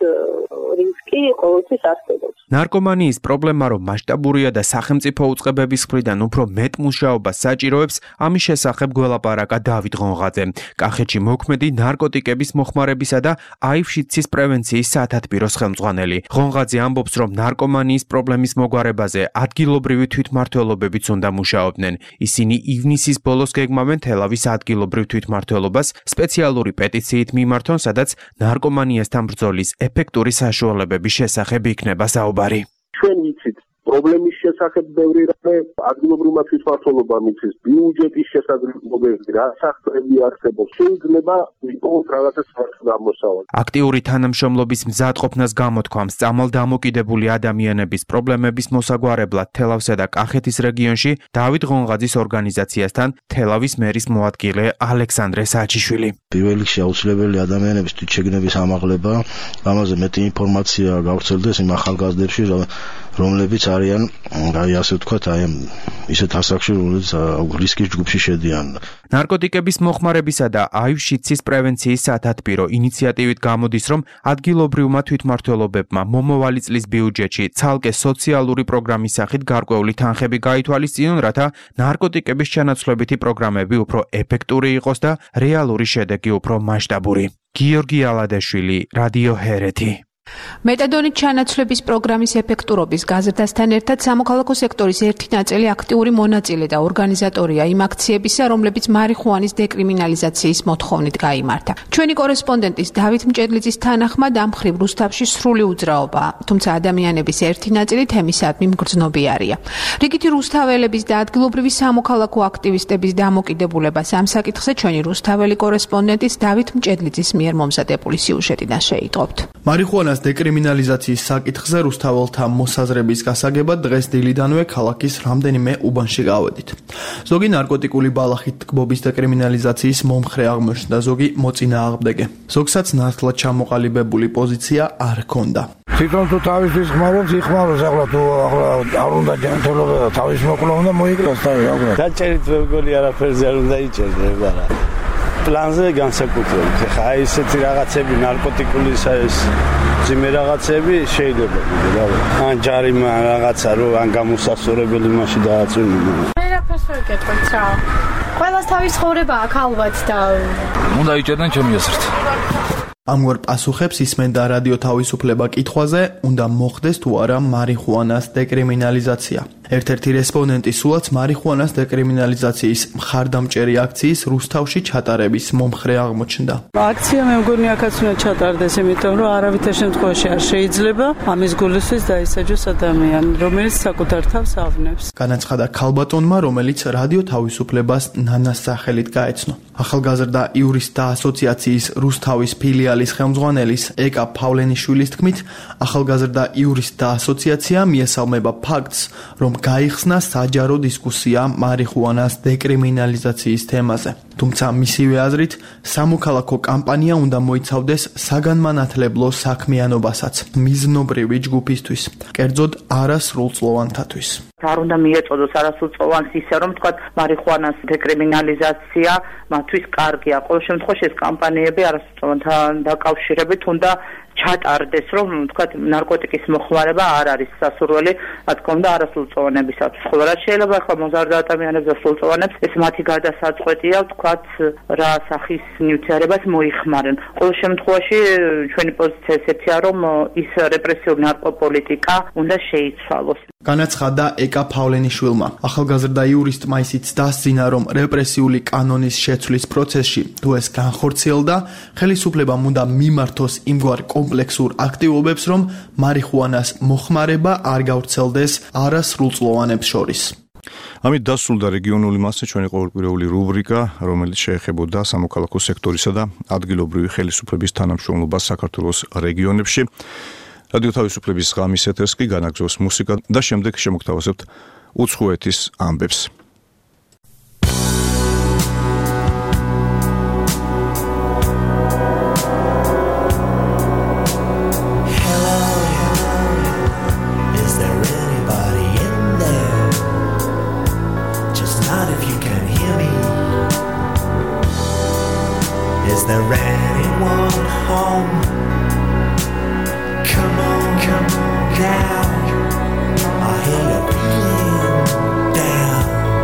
რისკი ყოველთვის არსებობს. ნარკომანიის პრობლემა რომ მასშტაბურია და სახელმწიფო უწყებების მხრიდან უფრო მეტ მუშაობას საჭიროებს, ამის შესახებ გველაპარაკა დავით ღონღაძე, კახეთში მოქმედი ნარკოტიკების მოხმარებისა და აივ-შიდსის პრევენციის სათათბიროს ხელმძღვანელი. ღონღაძე ამბობს, რომ ნარკომანიის პრობლემის მოგვარებაზე ადგილობრივი თვითმმართველობებიც უნდა მუშაობდნენ. ისინი ივნისის ბოლოს გეგმავენ თელავის ადგილობრივ თვითმმართველობას სპეციალური პეტიციით მიმართონ, სადაც ნარკომანიასთან ბრძოლის ეფექტური საშუალებების შესახებ იქნება საუბარი. ჩვენ ვიცით პრობლემის შესახებ ბევრი რამე, ადგილობრივმა თვითმმართველობამ იცის ბიუჯეტის შესაძლებლობები, რა სახსრები არსებობს, შეიძლება ვიპოვოთ რაღაცა საერთო გამოსავალი. აქტიური თანამშრომლობის მზადყოფნას გამოთქვამს წამალ დამოკიდებული ადამიანების პრობლემების მოსაგვარებლად თელავსა და კახეთის რეგიონში დავით ღონღაძის ორგანიზაციასთან თელავის მერის მოადგილე ალექსანდრე საჩიშვილი. პირველ რიგში აუცილებელი ადამიანების თვითშეგნების ამაღლება, ამაზე მეტი ინფორმაცია გავრცელდეს იმ ახალგაზრდებში, რომლებიც არიან აი ასე ვთქვათ, აი ისეთ ასაკში, რომელიც რისკის ჯგუფში შედიან. ნარკოტიკების მოხმარებისა და აივ-შიდსის პრევენციის სათათბირო ინიციატივით გამოდის, რომ ადგილობრივმა თვითმმართველობებმა მომავალი წლის ბიუჯეტში ცალკე სოციალური პროგრამის სახით გარკვეული თანხები გაითვალისწინონ, რათა ნარკოტიკების ჩანაცვლებითი პროგრამები უფრო ეფექტური იყოს და რეალური შედეგი უფრო მასშტაბური. გიორგი ალადეშვილი, რადიო ჰერეთი. მეტადონის ჩანაცვლების პროგრამის ეფექტურობის გაზრდასთან ერთად სამოქალაქო სექტორის ერთი ნაწილი აქტიური მონაწილე და ორგანიზატორია იმ აქციებისა, რომლებიც მარიხუანის დეკრიმინალიზაციის მოთხოვნით გაიმართა. ჩვენი კორესპონდენტის დავით მჭედლიძის თანახმად ამ მხრივ რუსთავში სრული უძრაობაა, თუმცა ადამიანების ერთი ნაწილი თემისადმი მგრძნობიარია. რიგითი რუსთაველების და ადგილობრივი სამოქალაქო აქტივისტების დამოკიდებულებას ამ საკითხზე ჩვენი რუსთაველი კორესპონდენტის დავით მჭედლიძის მიერ მომზადებული სიუჟეტიდან შეიტყობთ. მარიხუანას დეკრიმინალიზაციის საკითხზე რუსთაველთა მოსაზრების გასაგებად დღეს დილიდანვე ქალაქის რამდენიმე უბანში გავედით. ზოგი ნარკოტიკული ბალახით თქმობის დეკრიმინალიზაციის მომხრე აღმოჩნდა, ზოგი მოწინააღმდეგე. ზოგსაც ნათლად ჩამოყალიბებული პოზიცია არ ჰქონდა. თვითონ თუ თავისთვის ხმარობს, იხმაროს, ახლა თუ ახლა არ უნდა ჯანმრთელობა და თავის მოკლა უნდა მოიკლას თავი, ახლა. დაჭერით მე მგონი არაფერზე არ უნდა იჭერდე რა. პლანზე განსაკუთრებით. ხა აი ესეთი რაღაცები, ნარკოტიკული ეს ძიმე რაღაცები შეიძლება რა. ან ჯარიმა რაღაცა რო ან გამოსასწორებელი მასში დააწვიმო. მე რაფერს ვერ გეტყვით რა. ყველას თავის ცხოვრება აქვს ალბათ და უნდა იჭერდნენ ჩემი აზრით. ამგვარ პასუხებს ისმენდა რადიო თავისუფლება კითხვაზე, უნდა მოხდეს თუ არა მარიხუანას დეკრიმინალიზაცია. ერთ-ერთი რესპონდენტი სულაც მარიხუანას დეკრიმინალიზაციის მხარდამჭერი აქციის რუსთავში ჩატარების მომხრე აღმოჩნდა. აქცია მე მგონი აქაც უნდა ჩატარდეს, იმიტომ რომ არავითარ შემთხვევაში არ შეიძლება ამის გულისთვის დაისაჯოს ადამიანი, რომელიც საკუთარ თავს ავნებს. განაცხადა ქალბატონმა, რომელიც რადიო თავისუფლებას ნანას სახელით გაეცნო. ახალგაზრდა იურისტთა ასოციაციის რუსთავის ფილიალის ხელმძღვანელის ეკა ფავლენიშვილის თქმით, ახალგაზრდა იურისტთა ასოციაცია მიესალმება ფაქტს, რომ გაიხსნა საჯარო დისკუსია მარიხუანას დეკრიმინალიზაციის თემაზე. თუმცა მისივე აზრით, სამოქალაქო კამპანია უნდა მოიცავდეს საგანმანათლებლო საქმიანობასაც მიზნობრივი ჯგუფისთვის, კერძოდ არასრულწლოვანთათვის. არ უნდა მიეწოდოს არასრულწლოვანს ისე, რომ თქვათ მარიხუანას დეკრიმინალიზაცია მათთვის კარგია. ყოველ შემთხვევაში ეს კამპანიები არასრულწლოვანთან დაკავშირებით უნდა ჩატარდეს, რომ თქვათ ნარკოტიკის მოხმარება არ არის სასურველი, რა თქმა უნდა, არასრულწლოვანებისათვის. ხოლო რაც შეიძლება ახლა მოზარდა ადამიანებს და სრულწლოვანებს, ეს მათი გადასაწყვეტია, თქვათ, რა სახის ნივთიერებას მოიხმარენ. ყოველ შემთხვევაში ჩვენი პოზიცია ესეთია, რომ ის რეპრესიული ნარკოპოლიტიკა უნდა შეიცვალოს. განაცხადა ეკა ფავლენიშვილმა. ახალგაზრდა იურისტმა ისიც დასძინა, რომ რეპრესიული კანონის შეცვლის პროცესში თუ ეს განხორციელდა, ხელისუფლებამ უნდა მიმართოს იმგვარ კომპლექსურ აქტივობებს, რომ მარიხუანას მოხმარება არ გავრცელდეს არასრულწლოვანებს შორის. ამით დასრულდა რეგიონული მასზე ჩვენი ყოველკვირეული რუბრიკა, რომელიც შეეხებოდა სამოქალაქო სექტორისა და ადგილობრივი ხელისუფლების თანამშრომლობას საქართველოს რეგიონებში. რადიო თავისუფლების ღამის ეთერს კი განაგზავს მუსიკა და შემდეგ შემოგთავაზებთ უცხოეთის ამბებს. Is there anyone home? Come on, come on now. I hear you feeling down.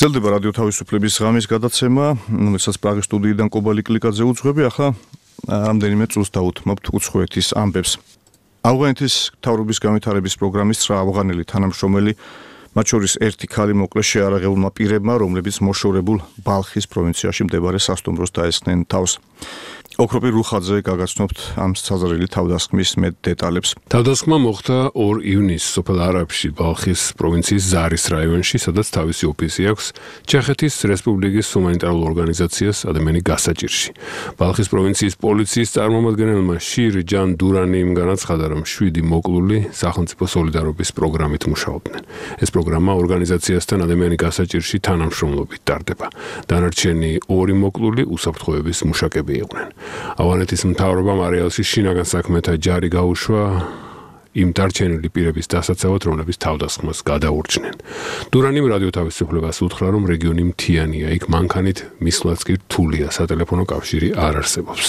ძლდება რადიო თავისუფლების ღამის გადაცემა, რომელსაც პრაღის სტუდიიდან კობალი კლიკაძე უძღვები, ახლა რამდენიმე წუთს დაუთმობთ უცხოეთის ამბებს. ავღანეთის მთავრობის განვითარების პროგრამის ცხრა ავღანელი თანამშრომელი, მათ შორის ერთი ქალი მოკლეს შეარაღებულმა პირებმა, რომლებიც მოშორებულ ბალხის პროვინციაში მდებარე სასტუმროს დაესხნენ თავს. ოქროპირ რუხაძე გაგაცნობთ ამ საზრელი თავდასხმის მეტ დეტალებს. თავდასხმა მოხდა ორ ივნისს სოფელ არაბში, ბალხის პროვინციის ზარის რაიონში, სადაც თავისი ოფისი აქვს ჩეხეთის რესპუბლიკის ჰუმანიტარულ ორგანიზაციას ადამიანი გასაჭირში. ბალხის პროვინციის პოლიციის წარმომადგენელმა შირ ჯან დურანიმ განაცხადა, რომ შვიდი მოკლული სახელმწიფო სოლიდარობის პროგრამით მუშაობდნენ. ეს პროგრამა ორგანიზაციასთან ადამიანი გასაჭირში თანამშრომლობით ტარდება. დანარჩენი ორი მოკლული უსაფრთხოების მუშაკები იყვნენ. ავღანეთის მთავრობამ არეალში შინაგან საქმეთა ჯარი გაუშვა იმ დარჩენილი პირების დასაცავად, რომლებიც თავდასხმას გადაურჩნენ. დურანიმ რადიო თავისუფლებას უთხრა, რომ რეგიონი მთიანია, იქ მანქანით მისვლაც კი რთულია, სატელეფონო კავშირი არ არსებობს.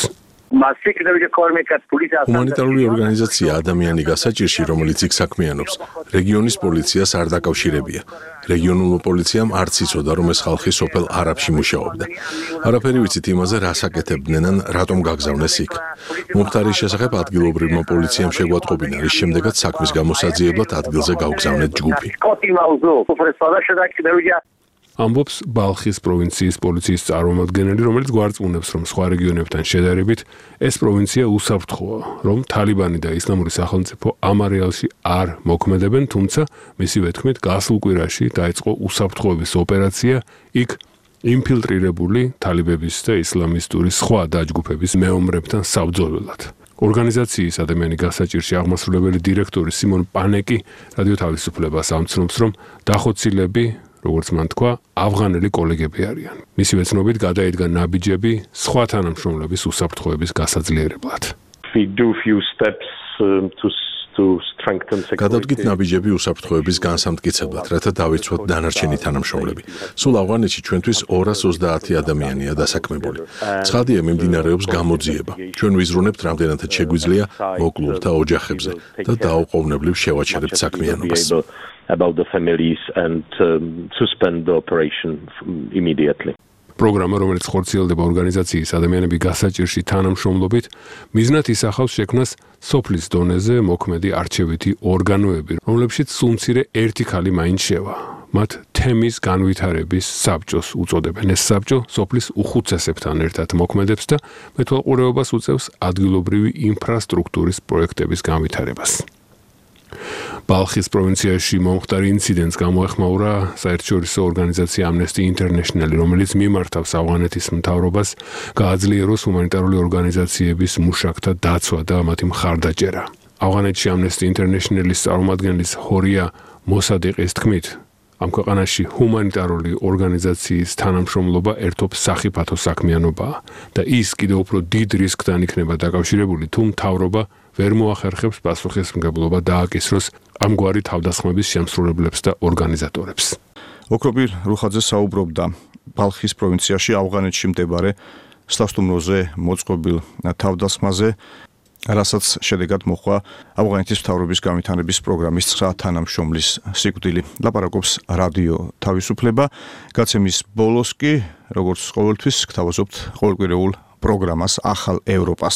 ჰუმანიტარული ორგანიზაცია ადამიანი გასაჭირში, რომელიც იქ საქმიანობს, რეგიონის პოლიციას არ დაკავშირებია. რეგიონულმა პოლიციამ არც იცოდა, რომ ეს ხალხი სოფელ არაბში მუშაობდა. არაფერი ვიცით იმაზე, რას აკეთებდნენ ან რატომ გაგზავნეს იქ. მომხდარის შესახებ ადგილობრივმა პოლიციამ შეგვატყობინა, რის შემდეგაც საქმის გამოსაძიებლად ადგილზე გავგზავნეთ ჯგუფი. ამბობს ბალხის პროვინციის პოლიციის წარმომადგენელი, რომელიც გვარწმუნებს, რომ სხვა რეგიონებთან შედარებით ეს პროვინცია უსაფრთხოა, რომ თალიბანი და ისლამური სახელმწიფო ამ არეალში არ მოქმედებენ, თუმცა მისივე თქმით, გასულ კვირაში დაიწყო უსაფრთხოების ოპერაცია იქ ინფილტრირებული თალიბების და ისლამისტური სხვა დაჯგუფების მეომრებთან საბრძოლველად. ორგანიზაციის ადამიანი გასაჭირში აღმასრულებელი დირექტორი სიმონ პანეკი რადიო თავისუფლებას ამცნობს, რომ დახოცილები როგორც მან თქვა, ავღანელი კოლეგები არიან. მისივე ცნობით გადაიდგა ნაბიჯები სხვა თანამშრომლების უსაფრთხოების გასაძლიერებლად. გადავდგით ნაბიჯები უსაფრთხოების განსამტკიცებლად, რათა დავიცვათ დანარჩენი თანამშრომლები. სულ ავღანეთში ჩვენთვის ორას ოცდაათი ადამიანია დასაქმებული. ცხადია, მიმდინარეობს გამოძიება. ჩვენ ვიზრუნებთ რამდენადაც შეგვიძლია მოკლულთა ოჯახებზე და დაუყოვნებლივ შევაჩერებთ საქმიანობას. about the families and um, suspend the operation immediately. პროგრამა, რომელიც ხორციელდება ორგანიზაციის ადამიანები გასაჭირში თანამშრომლობით, მიზნად ისახავს შექმნას სოფლის დონეზე მოქმედი არჩევითი ორგანოები, რომლებშიც სულ მცირე ერთი ქალი მაინც შევა. მათ თემის განვითარების საბჭოს უწოდებენ. ეს საბჭო სოფლის უხუცესებთან ერთად მოქმედებს და მეთვალყურეობას უწევს ადგილობრივი ინფრასტრუქტურის პროექტების განვითარებას. ბალხის პროვინციაში მომხდარი ინციდენტს გამოეხმაურა საერთაშორისო ორგანიზაცია Amnesty International, რომელიც მიმართავს ავღანეთის მთავრობას გააძლიეროს ჰუმანიტარული ორგანიზაციების მუშაკთა დაცვა და მათი მხარდაჭერა. ავღანეთში Amnesty International-ის წარმომადგენლის ჰორია მოსადიყის თქმით, ამ ქვეყანაში ჰუმანიტარული ორგანიზაციის თანამშრომლობა ერთობს სახიფათო საქმიანობაა და ის კიდევ უფრო დიდ რისკთან იქნება დაკავშირებული, თუ მთავრობა ვერ მოახერხებს პასუხისმგებლობა დააკისროს ამგვარი თავდასხმების შემსრულებლებს და ორგანიზატორებს. ოქროპირ რუხაძე საუბრობდა ბალხის პროვინციაში ავღანეთში მდებარე სასტუმროზე მოწყობილ თავდასხმაზე, რასაც შედეგად მოხდა ავღანეთის მთავრობის განვითარების პროგრამის ცხრა თანამშრომლის სიკვდილი. ლაპარაკობს რადიო თავისუფლება. გაცემის ბოლოს კი, როგორც ყოველთვის, გთავაზობთ ყოველკვირეულ პროგრამას ახალ ევროპას.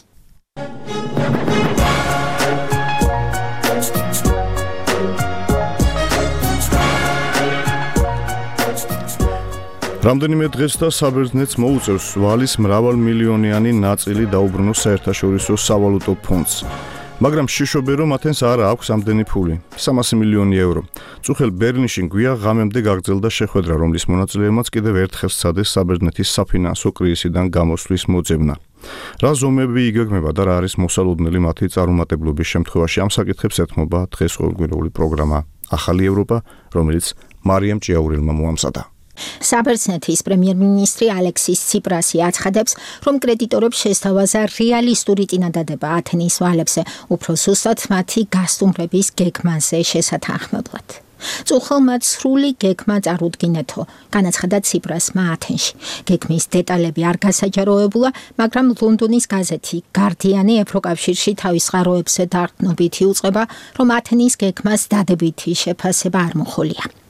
რამდენიმე დღეს და საბერძნეთს მოუწევს ვალის მრავალმილიონიანი ნაწილი დაუბრუნოს საერთაშორისო სავალუტო ფონდს. მაგრამ შიშობენ, რომ ათენს არ აქვს ამდენი ფული, სამასი მილიონი ევრო. წუხელ ბერლინში გვია ღამემდე გაგრძელდა შეხვედრა, რომლის მონაწილეებმაც კიდევ ერთხელ სცადეს საბერძნეთის საფინანსო კრიზისიდან გამოსვლის მოძებნა. რა ზომები იგეგმება და რა არის მოსალოდნელი მათი წარუმატებლობის შემთხვევაში, ამ საკითხებს ეთმობა დღეს ყოველკვირეული პროგრამა ახალი ევროპა, რომელიც მარიამ ჭიაურელმა მოამზადა. საბერძნეთის პრემიერ-მინისტრი ალექსის ციპრასი აცხადებს, რომ კრედიტორებს შესთავაზა რეალისტური წინადადება ათენის ვალებზე, უფრო ზუსტად მათი გასტუმრების გეგმაზე შესათანხმებლად. წუხელმა სრული გეგმა წარუდგინეთო, განაცხადა ციპრასმა ათენში. გეგმის დეტალები არ გასაჯაროებულა, მაგრამ ლონდონის გაზეთი გარდიანი ევროკავშირში თავის წყაროებზე დარწმუნებით იუწყება, რომ ათენის გეგმას დადებითი შეფასება არ მოხოლია.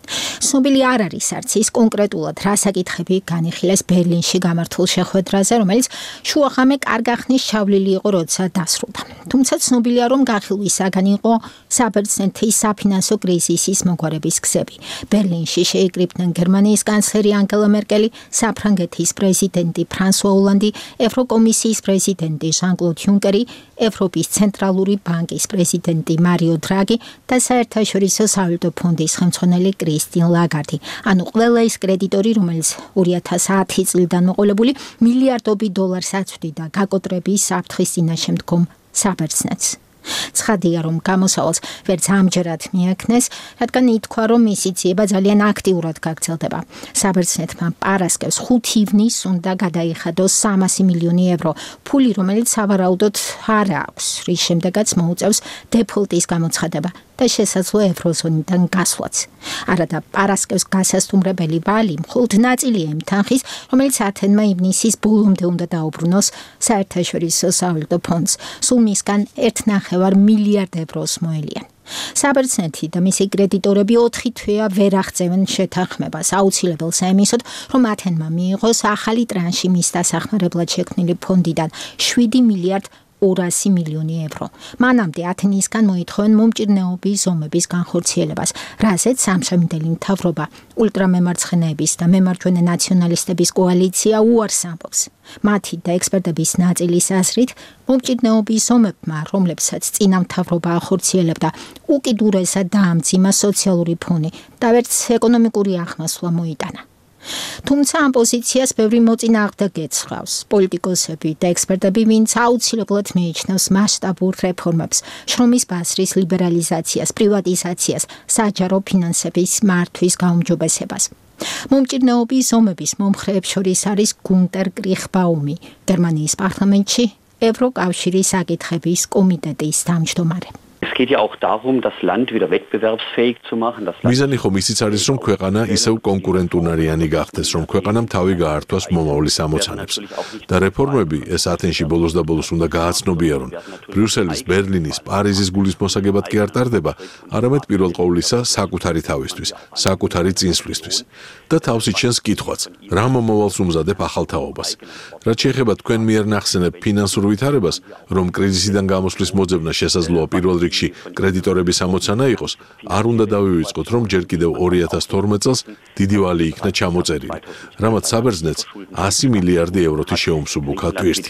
ცნობილი არ არის არც ის კონკრეტულად რა საკითხები განიხილეს ბერლინში გამართულ შეხვედრაზე, რომელიც შუახამე კარგახნის ჩავლილი იყო, როცა დასრულდა. თუმცა ცნობილია, რომ გახილვისაგან იყო საბერძნეთის საფინანსო კრიზისის მოგვარების გზები. ბერლინში შეიკრიბნენ გერმანიის კანცლერი ანგელა მერკელი, საფრანგეთის პრეზიდენტი ფრანსუა ოლანდი, ევროკომისიის პრეზიდენტი ჟან-კლოდ იუნკერი, ევროპის ცენტრალური ბანკის პრეზიდენტი მარიო დრაგი და საერთაშორისო სავალუტო ფონდის ხელმძღვანელი კრისტინ ლაგარდი. ანუ ყველა ის კრედიტორი, რომელიც ორი ათას ათი წლიდან მოყოლებული მილიარდობით დოლარს აწვდიდა გაკოტრების საფრთხის წინაშე მდგომ საბერძნეთს. ცხადია, რომ გამოსავალს ვერც ამჯერად მიაქნეს, რადგან ითქვა, რომ მისი ძიება ძალიან აქტიურად გაგრძელდება. საბერძნეთმა პარასკევს ხუთი ივნის უნდა გადაიხადოს სამასი მილიონი ევრო, ფული, რომელიც სავარაუდოდ არ აქვს, რის შემდეგაც მოუწევს დეფოლტის გამოცხადება და შესაძლო ევროზონიდან გასვლაც. არადა პარასკევს გასასტუმრებელი ვალი მხოლოდ ნაწილია იმ თანხის, რომელიც ათენმა ივნისის ბოლომდე უნდა დაუბრუნოს საერთაშორისო სავალუტო ფონდს. სულ მისგან ერთ ნახევარ მილიარდ ევროს მოელიან. საბერძნეთი და მისი კრედიტორები ოთხი თვეა ვერ აღწევენ შეთანხმებას. აუცილებელს ემისოთ, რომ ათენმა მიიღოს ახალი ტრანში მის დასახმარებლად შექმნილი ფონდიდან შვიდი მილიარდ ორასი მილიონი ევრო. მანამდე ათენისგან მოითხოვენ მომჭირნეობის ზომების განხორციელებას, რაზეც სამშაბათელი მთავრობა ულტრამემარცხენეების და მემარჯვენე ნაციონალისტების კოალიცია უარს ამბობს. მათი და ექსპერტების ნაწილის აზრით, მომჭირნეობის ზომებმა, რომლებსაც წინა მთავრობა ახორციელებდა, უკიდურესად დაამძიმა სოციალური ფონი და ვერც ეკონომიკური ახმასვლა მოიტანა. თუმცა ამ პოზიციას ბევრი მოწინააღმდეგე ეცხრავს. პოლიტიკოსები და ექსპერტები, ვინც აუცილებლად მიიჩნევს მასშტაბურ რეფორმებს, შრომის ბაზრის ლიბერალიზაციას, პრივატიზაციას, საჯარო ფინანსების მართვის გაუმჯობესებას. მომჭირნეობის ზომების მომხრეებს შორის არის გუნტერ კრიხბაუმი, გერმანიის პარლამენტში ევროკავშირის საკითხების კომიტეტის თავმჯდომარე. Es geht ja auch darum, das Land wieder wettbewerbsfähig zu machen. Das მიზანი ხომ ისიც არის, რომ ქვეყანა ისევ კონკურენტუნარიანი გახდეს, რომ ქვეყანამ თავი გაართვას მომავლის ამოცანებს. და რეფორმები ეს ათენში ბოლოს და ბოლოს უნდა გააცნობიერონ. ბრიუსელის, ბერლინის, პარიზის გულისმოსაგებად კი არ ტარდება, არამედ პირველ ყოვლისა საკუთარი თავისთვის, საკუთარი წინსვლისთვის. და თავს იჩენს კითხვაც, რა მომავალს უმზადებ ახალ თაობას. რაც შეეხება თქვენ მიერ ნახსენებ ფინანსურ ვითარებას, რომ კრიზისიდან გამოსვლის მოძებნა შესაძლოა პირველ რიგში კრედიტორების ამოცანა იყოს, არ უნდა დავივიწყოთ, რომ ჯერ კიდევ ორი ათას თორმეტ წელს დიდი ვალი იქნა ჩამოწერილი, რამაც საბერძნეთს ასი მილიარდი ევროთი შეუმსუბუქა თვირთი.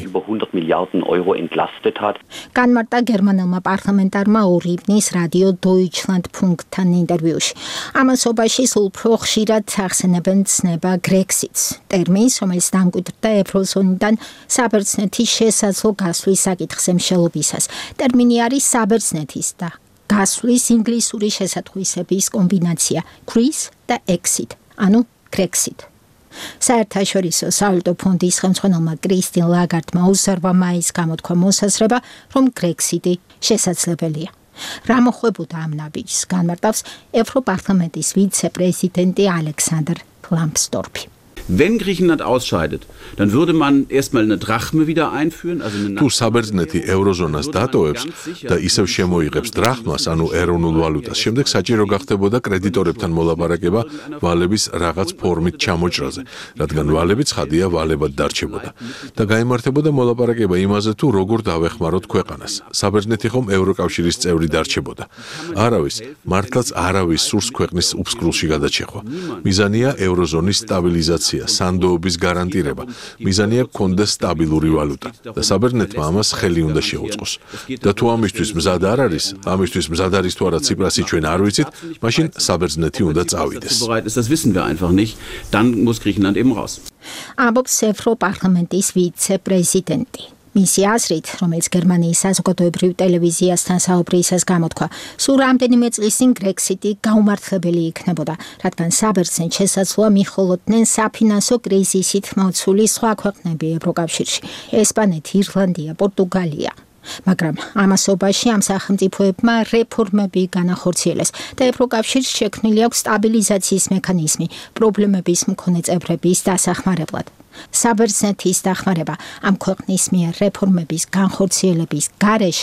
განმარტა გერმანელმა პარლამენტარმა ორი ივნის რადიო Deutschlandfunkთან ინტერვიუში. ამასობაში სულ უფრო ხშირად ახსენებენ ცნება Grexit-ს, ტერმინს, რომელიც დამკვიდრდა ევროზონიდან საბერძნეთის შესაძლო გასვლის საკითხზე მსჯელობისას. ტერმინი არის საბერძნეთის და გასვლის ინგლისური შესატყვისების კომბინაცია Greece და Exit, ანუ Grexit. საერთაშორისო სავალუტო ფონდის ხელმძღვანელმა კრისტინ ლაგარდმა ოცდაოთხ მაისს გამოთქვა მოსაზრება, რომ Grexit-ი შესაძლებელია. რა მოხდებოდა ამ ნაბიჯს, განმარტავს ევროპარლამენტის ვიცე-პრეზიდენტი ალექსანდრ ლამპსდორფი. Wenn Griechenland ausscheidet, dann würde man erstmal eine Drachme wieder einführen, also eine თუ საბერძნეთი ევროზონას დატოვებს და ისევ შემოიღებს დრახმას, ანუ ეროვნულ ვალუტას, შემდეგ საჭირო გახდებოდა კრედიტორებთან მოლაპარაკება ვალების რაღაც ფორმით ჩამოჭრაზე, რადგან ვალები ცხადია ვალებად დარჩებოდა და გაიმართებოდა მოლაპარაკება იმაზე, თუ როგორ დავეხმაროთ ქვეყანას. საბერძნეთი ხომ ევროკავშირის წევრი დარჩებოდა. არავის, მართლაც არავის სურს ქვეყნის უფსკრულში გადაჭეხვა. მიზანია ევროზონის სტაბილიზაცია, სანდოობის გარანტირება. მიზანია გქონდეს სტაბილური ვალუტა და საბერძნეთმა ამას ხელი უნდა შეუწყოს. და თუ ამისთვის მზად არ არის, ამისთვის მზად არის თუ არა ციპრასი ჩვენ არ ვიცით, მაშინ საბერძნეთი უნდა წავიდეს. Das wissen wir einfach nicht. Dann muss Griechenland eben raus. ამბობს ევროპარლამენტის ვიცე-პრეზიდენტი. მისი აზრით, რომელიც გერმანიის საზოგადოებრივ ტელევიზიასთან საუბრისას გამოთქვა, სულ რამდენიმე წლის წინ Grexit-ი გაუმართლებელი იქნებოდა, რადგან საბერძნეთს შესაძლოა მიჰყოლოდნენ საფინანსო კრიზისით მოცული სხვა ქვეყნები ევროკავშირში, ესპანეთი, ირლანდია, პორტუგალია. მაგრამ ამასობაში ამ სახელმწიფოებმა რეფორმები განახორციელეს და ევროკავშირს შექმნილი აქვს სტაბილიზაციის მექანიზმი პრობლემების მქონე წევრების დასახმარებლად. საბერძნეთის დახმარება ამ ქვეყნის მიერ რეფორმების განხორციელების გარეშე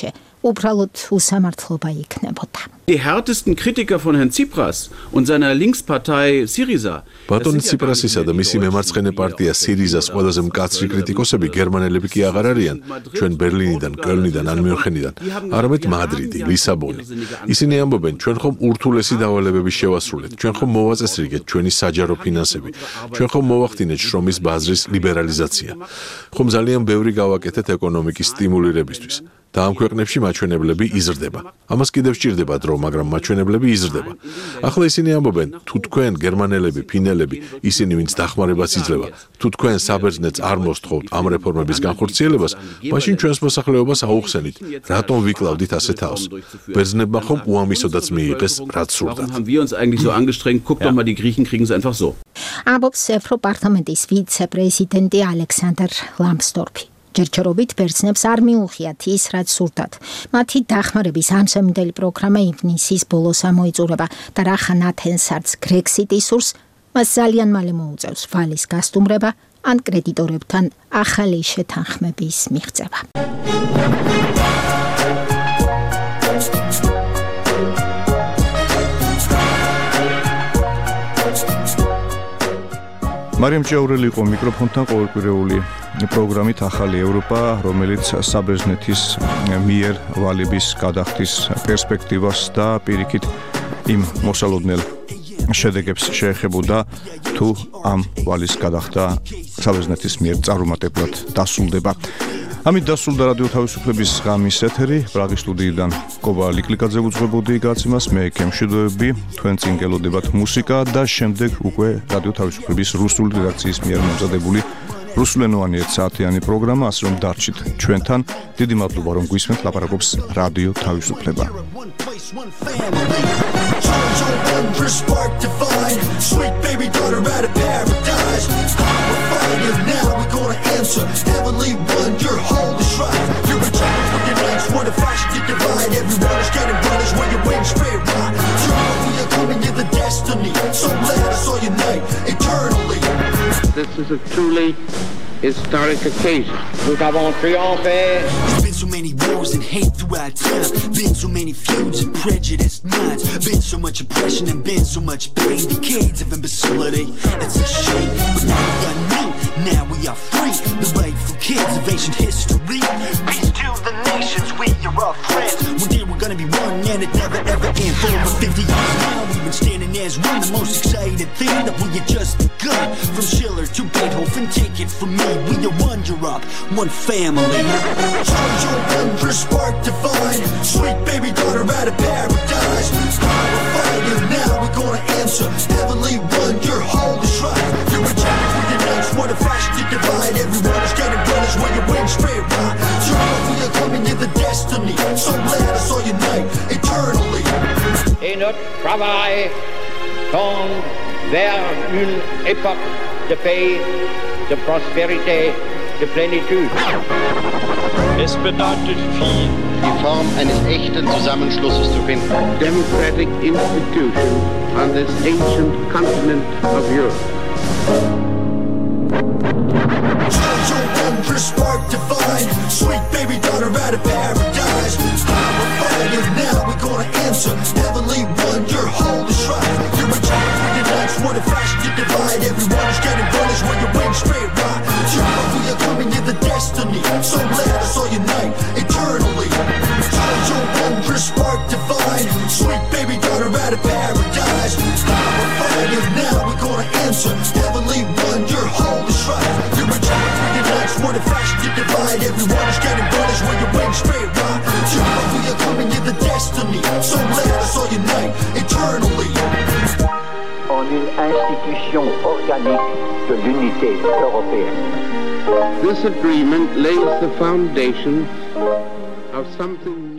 უბრალოდ უსამართლობა იქნებოდა. Die härtesten Kritiker von Herrn Tsipras und seiner Linkspartei Syriza. ბატონი ციპრასისა და მისი მემარცხენე პარტია სირიზას ყველაზე მკაცრი კრიტიკოსები გერმანელები კი აღარ არიან, ჩვენ ბერლინიდან, კölnიდან ან მიუნხენიდან, არამედ მადრიდი, ლისაბონი. ისინი ამბობენ, ჩვენ ხომ ურთულესი დავალებები შევასრულეთ, ჩვენ ხომ მოვაწესრიგეთ ჩვენი საჯარო ფინანსები, ჩვენ ხომ მოვახდინეთ შრომის ბაზრის ლიბერალიზაცია. ხომ ძალიან ბევრი გავაკეთეთ ეკონომიკის სტიმულირებისთვის. და ამ ქვეყნებში მაჩვენებლები იზრდება. ამას კიდევ სჭირდება დრო, მაგრამ მაჩვენებლები იზრდება. ახლა ისინი ამბობენ, თუ თქვენ გერმანელები, ფინელები, ისინი ვინც დახმარებას იძლევა, თუ თქვენ საბერძნეთს არ მოსთხოვთ ამ რეფორმების განხორციელებას, მაშინ ჩვენს მოსახლეობას აუხსენით, რატომ ვიკლავდით ასე თავს? ბერძნებმა ხომ უამისოდაც მიიღეს, რაც სურდათ. Warum haben wir uns eigentlich so angestrengt? Guck doch mal, die Griechen kriegen es einfach so. ამბობს ევროპარლამენტის ვიცე-პრეზიდენტი ალექსანდრ ლამსდორფი. ჯერჯერობით ბერძნებს არ მიუღიათ ის, რაც სურდათ. მათი დახმარების ამსამინდელი პროგრამა ივნისის ბოლოს ამოიწურება და რახან ათენს არც გრექსიტი სურს, მას ძალიან მალე მოუწევს ვალის გასტუმრება ან კრედიტორებთან ახალი შეთანხმების მიღწევა. მარიამ ჭაურელი იყო მიკროფონთან ყოველკვირეული პროგრამით ახალი ევროპა, რომელიც საბერძნეთის მიერ ვალების გადახდის პერსპექტივას და პირიქით იმ მოსალოდნელ შედეგებს შეეხებოდა, თუ ამ ვალის გადახდა საბერძნეთის მიერ წარუმატებლად დასრულდება. ამით დასრულდა რადიო თავისუფლების ღამის ეთერი. პრაღის სტუდიიდან კობა ლიკლიკაძე უძღვებოდი გაცემას, მე კემშვიდოები, თქვენ წინ გელოდებათ მუსიკა და შემდეგ უკვე რადიო თავისუფლების რუსული რედაქციის მიერ მომზადებული რუსულენოვანი ერთსაათიანი პროგრამა, ასე რომ დარჩით ჩვენთან. დიდი მადლობა რომ გვისმენთ, ლაპარაკობს რადიო თავისუფლება. Spark divine, sweet baby daughter out of paradise. We're fighting now, we're gonna answer. Heavenly one, your home is right. You're a child with your legs, what a fashion to divide. Everyone is getting runners when you're waiting straight right. You know we are coming to the destiny. So let us all unite eternally. This is a truly historic occasion. Nous avons triomphé. There's been so many wars and hate throughout time. Been so many feuds and prejudiced minds. Been so much oppression and been so much pain. Decades of imbecility. It's a shame, but now we are new. Now we are free. The rightful kids of ancient history. Peace to the nations. We are all friends. One day we're gonna be one, and it never ever ends. For over fifty years now, we've been standing as one. The most exciting thing that we had just begun. From Schiller to Beethoven, take it from me. We are one Europe, one family. Charge your wondrous spark divine. Sweet baby daughter out of paradise. We're fighting now, we're gonna answer. Heavenly one, your home is right. You're a child with your names, what a fashion to divide. Everyone is getting runners when you're waiting straight right. You know we are coming to the destiny. So let us all unite eternally. Et notre travail tend vers une époque de paix, de prospérité, de plénitude. Es bedeutet viel, die Form eines echten Zusammenschlusses zu finden. Democratic institution on this ancient continent of Europe. Charge your wondrous spark divine. Sweet baby daughter out of paradise. We're fighting now, we're gonna answer. Heavenly one, your home is right. You're a child with your legs, what a fashion to divide. Everyone is getting runners when you're waiting straight right. You know we are coming to the destiny. So let us all unite eternally. Charge your wondrous spark divine. Sweet baby daughter out of paradise. We're fighting now, we're gonna answer. Heavenly one, your home is right. You're a child with your legs, what a fashion to divide. Everyone is getting runners when you're waiting straight right. You know we are coming to the destiny. So let us all unite eternally. En une institution organique de l'unité européenne. This agreement lays the foundation of something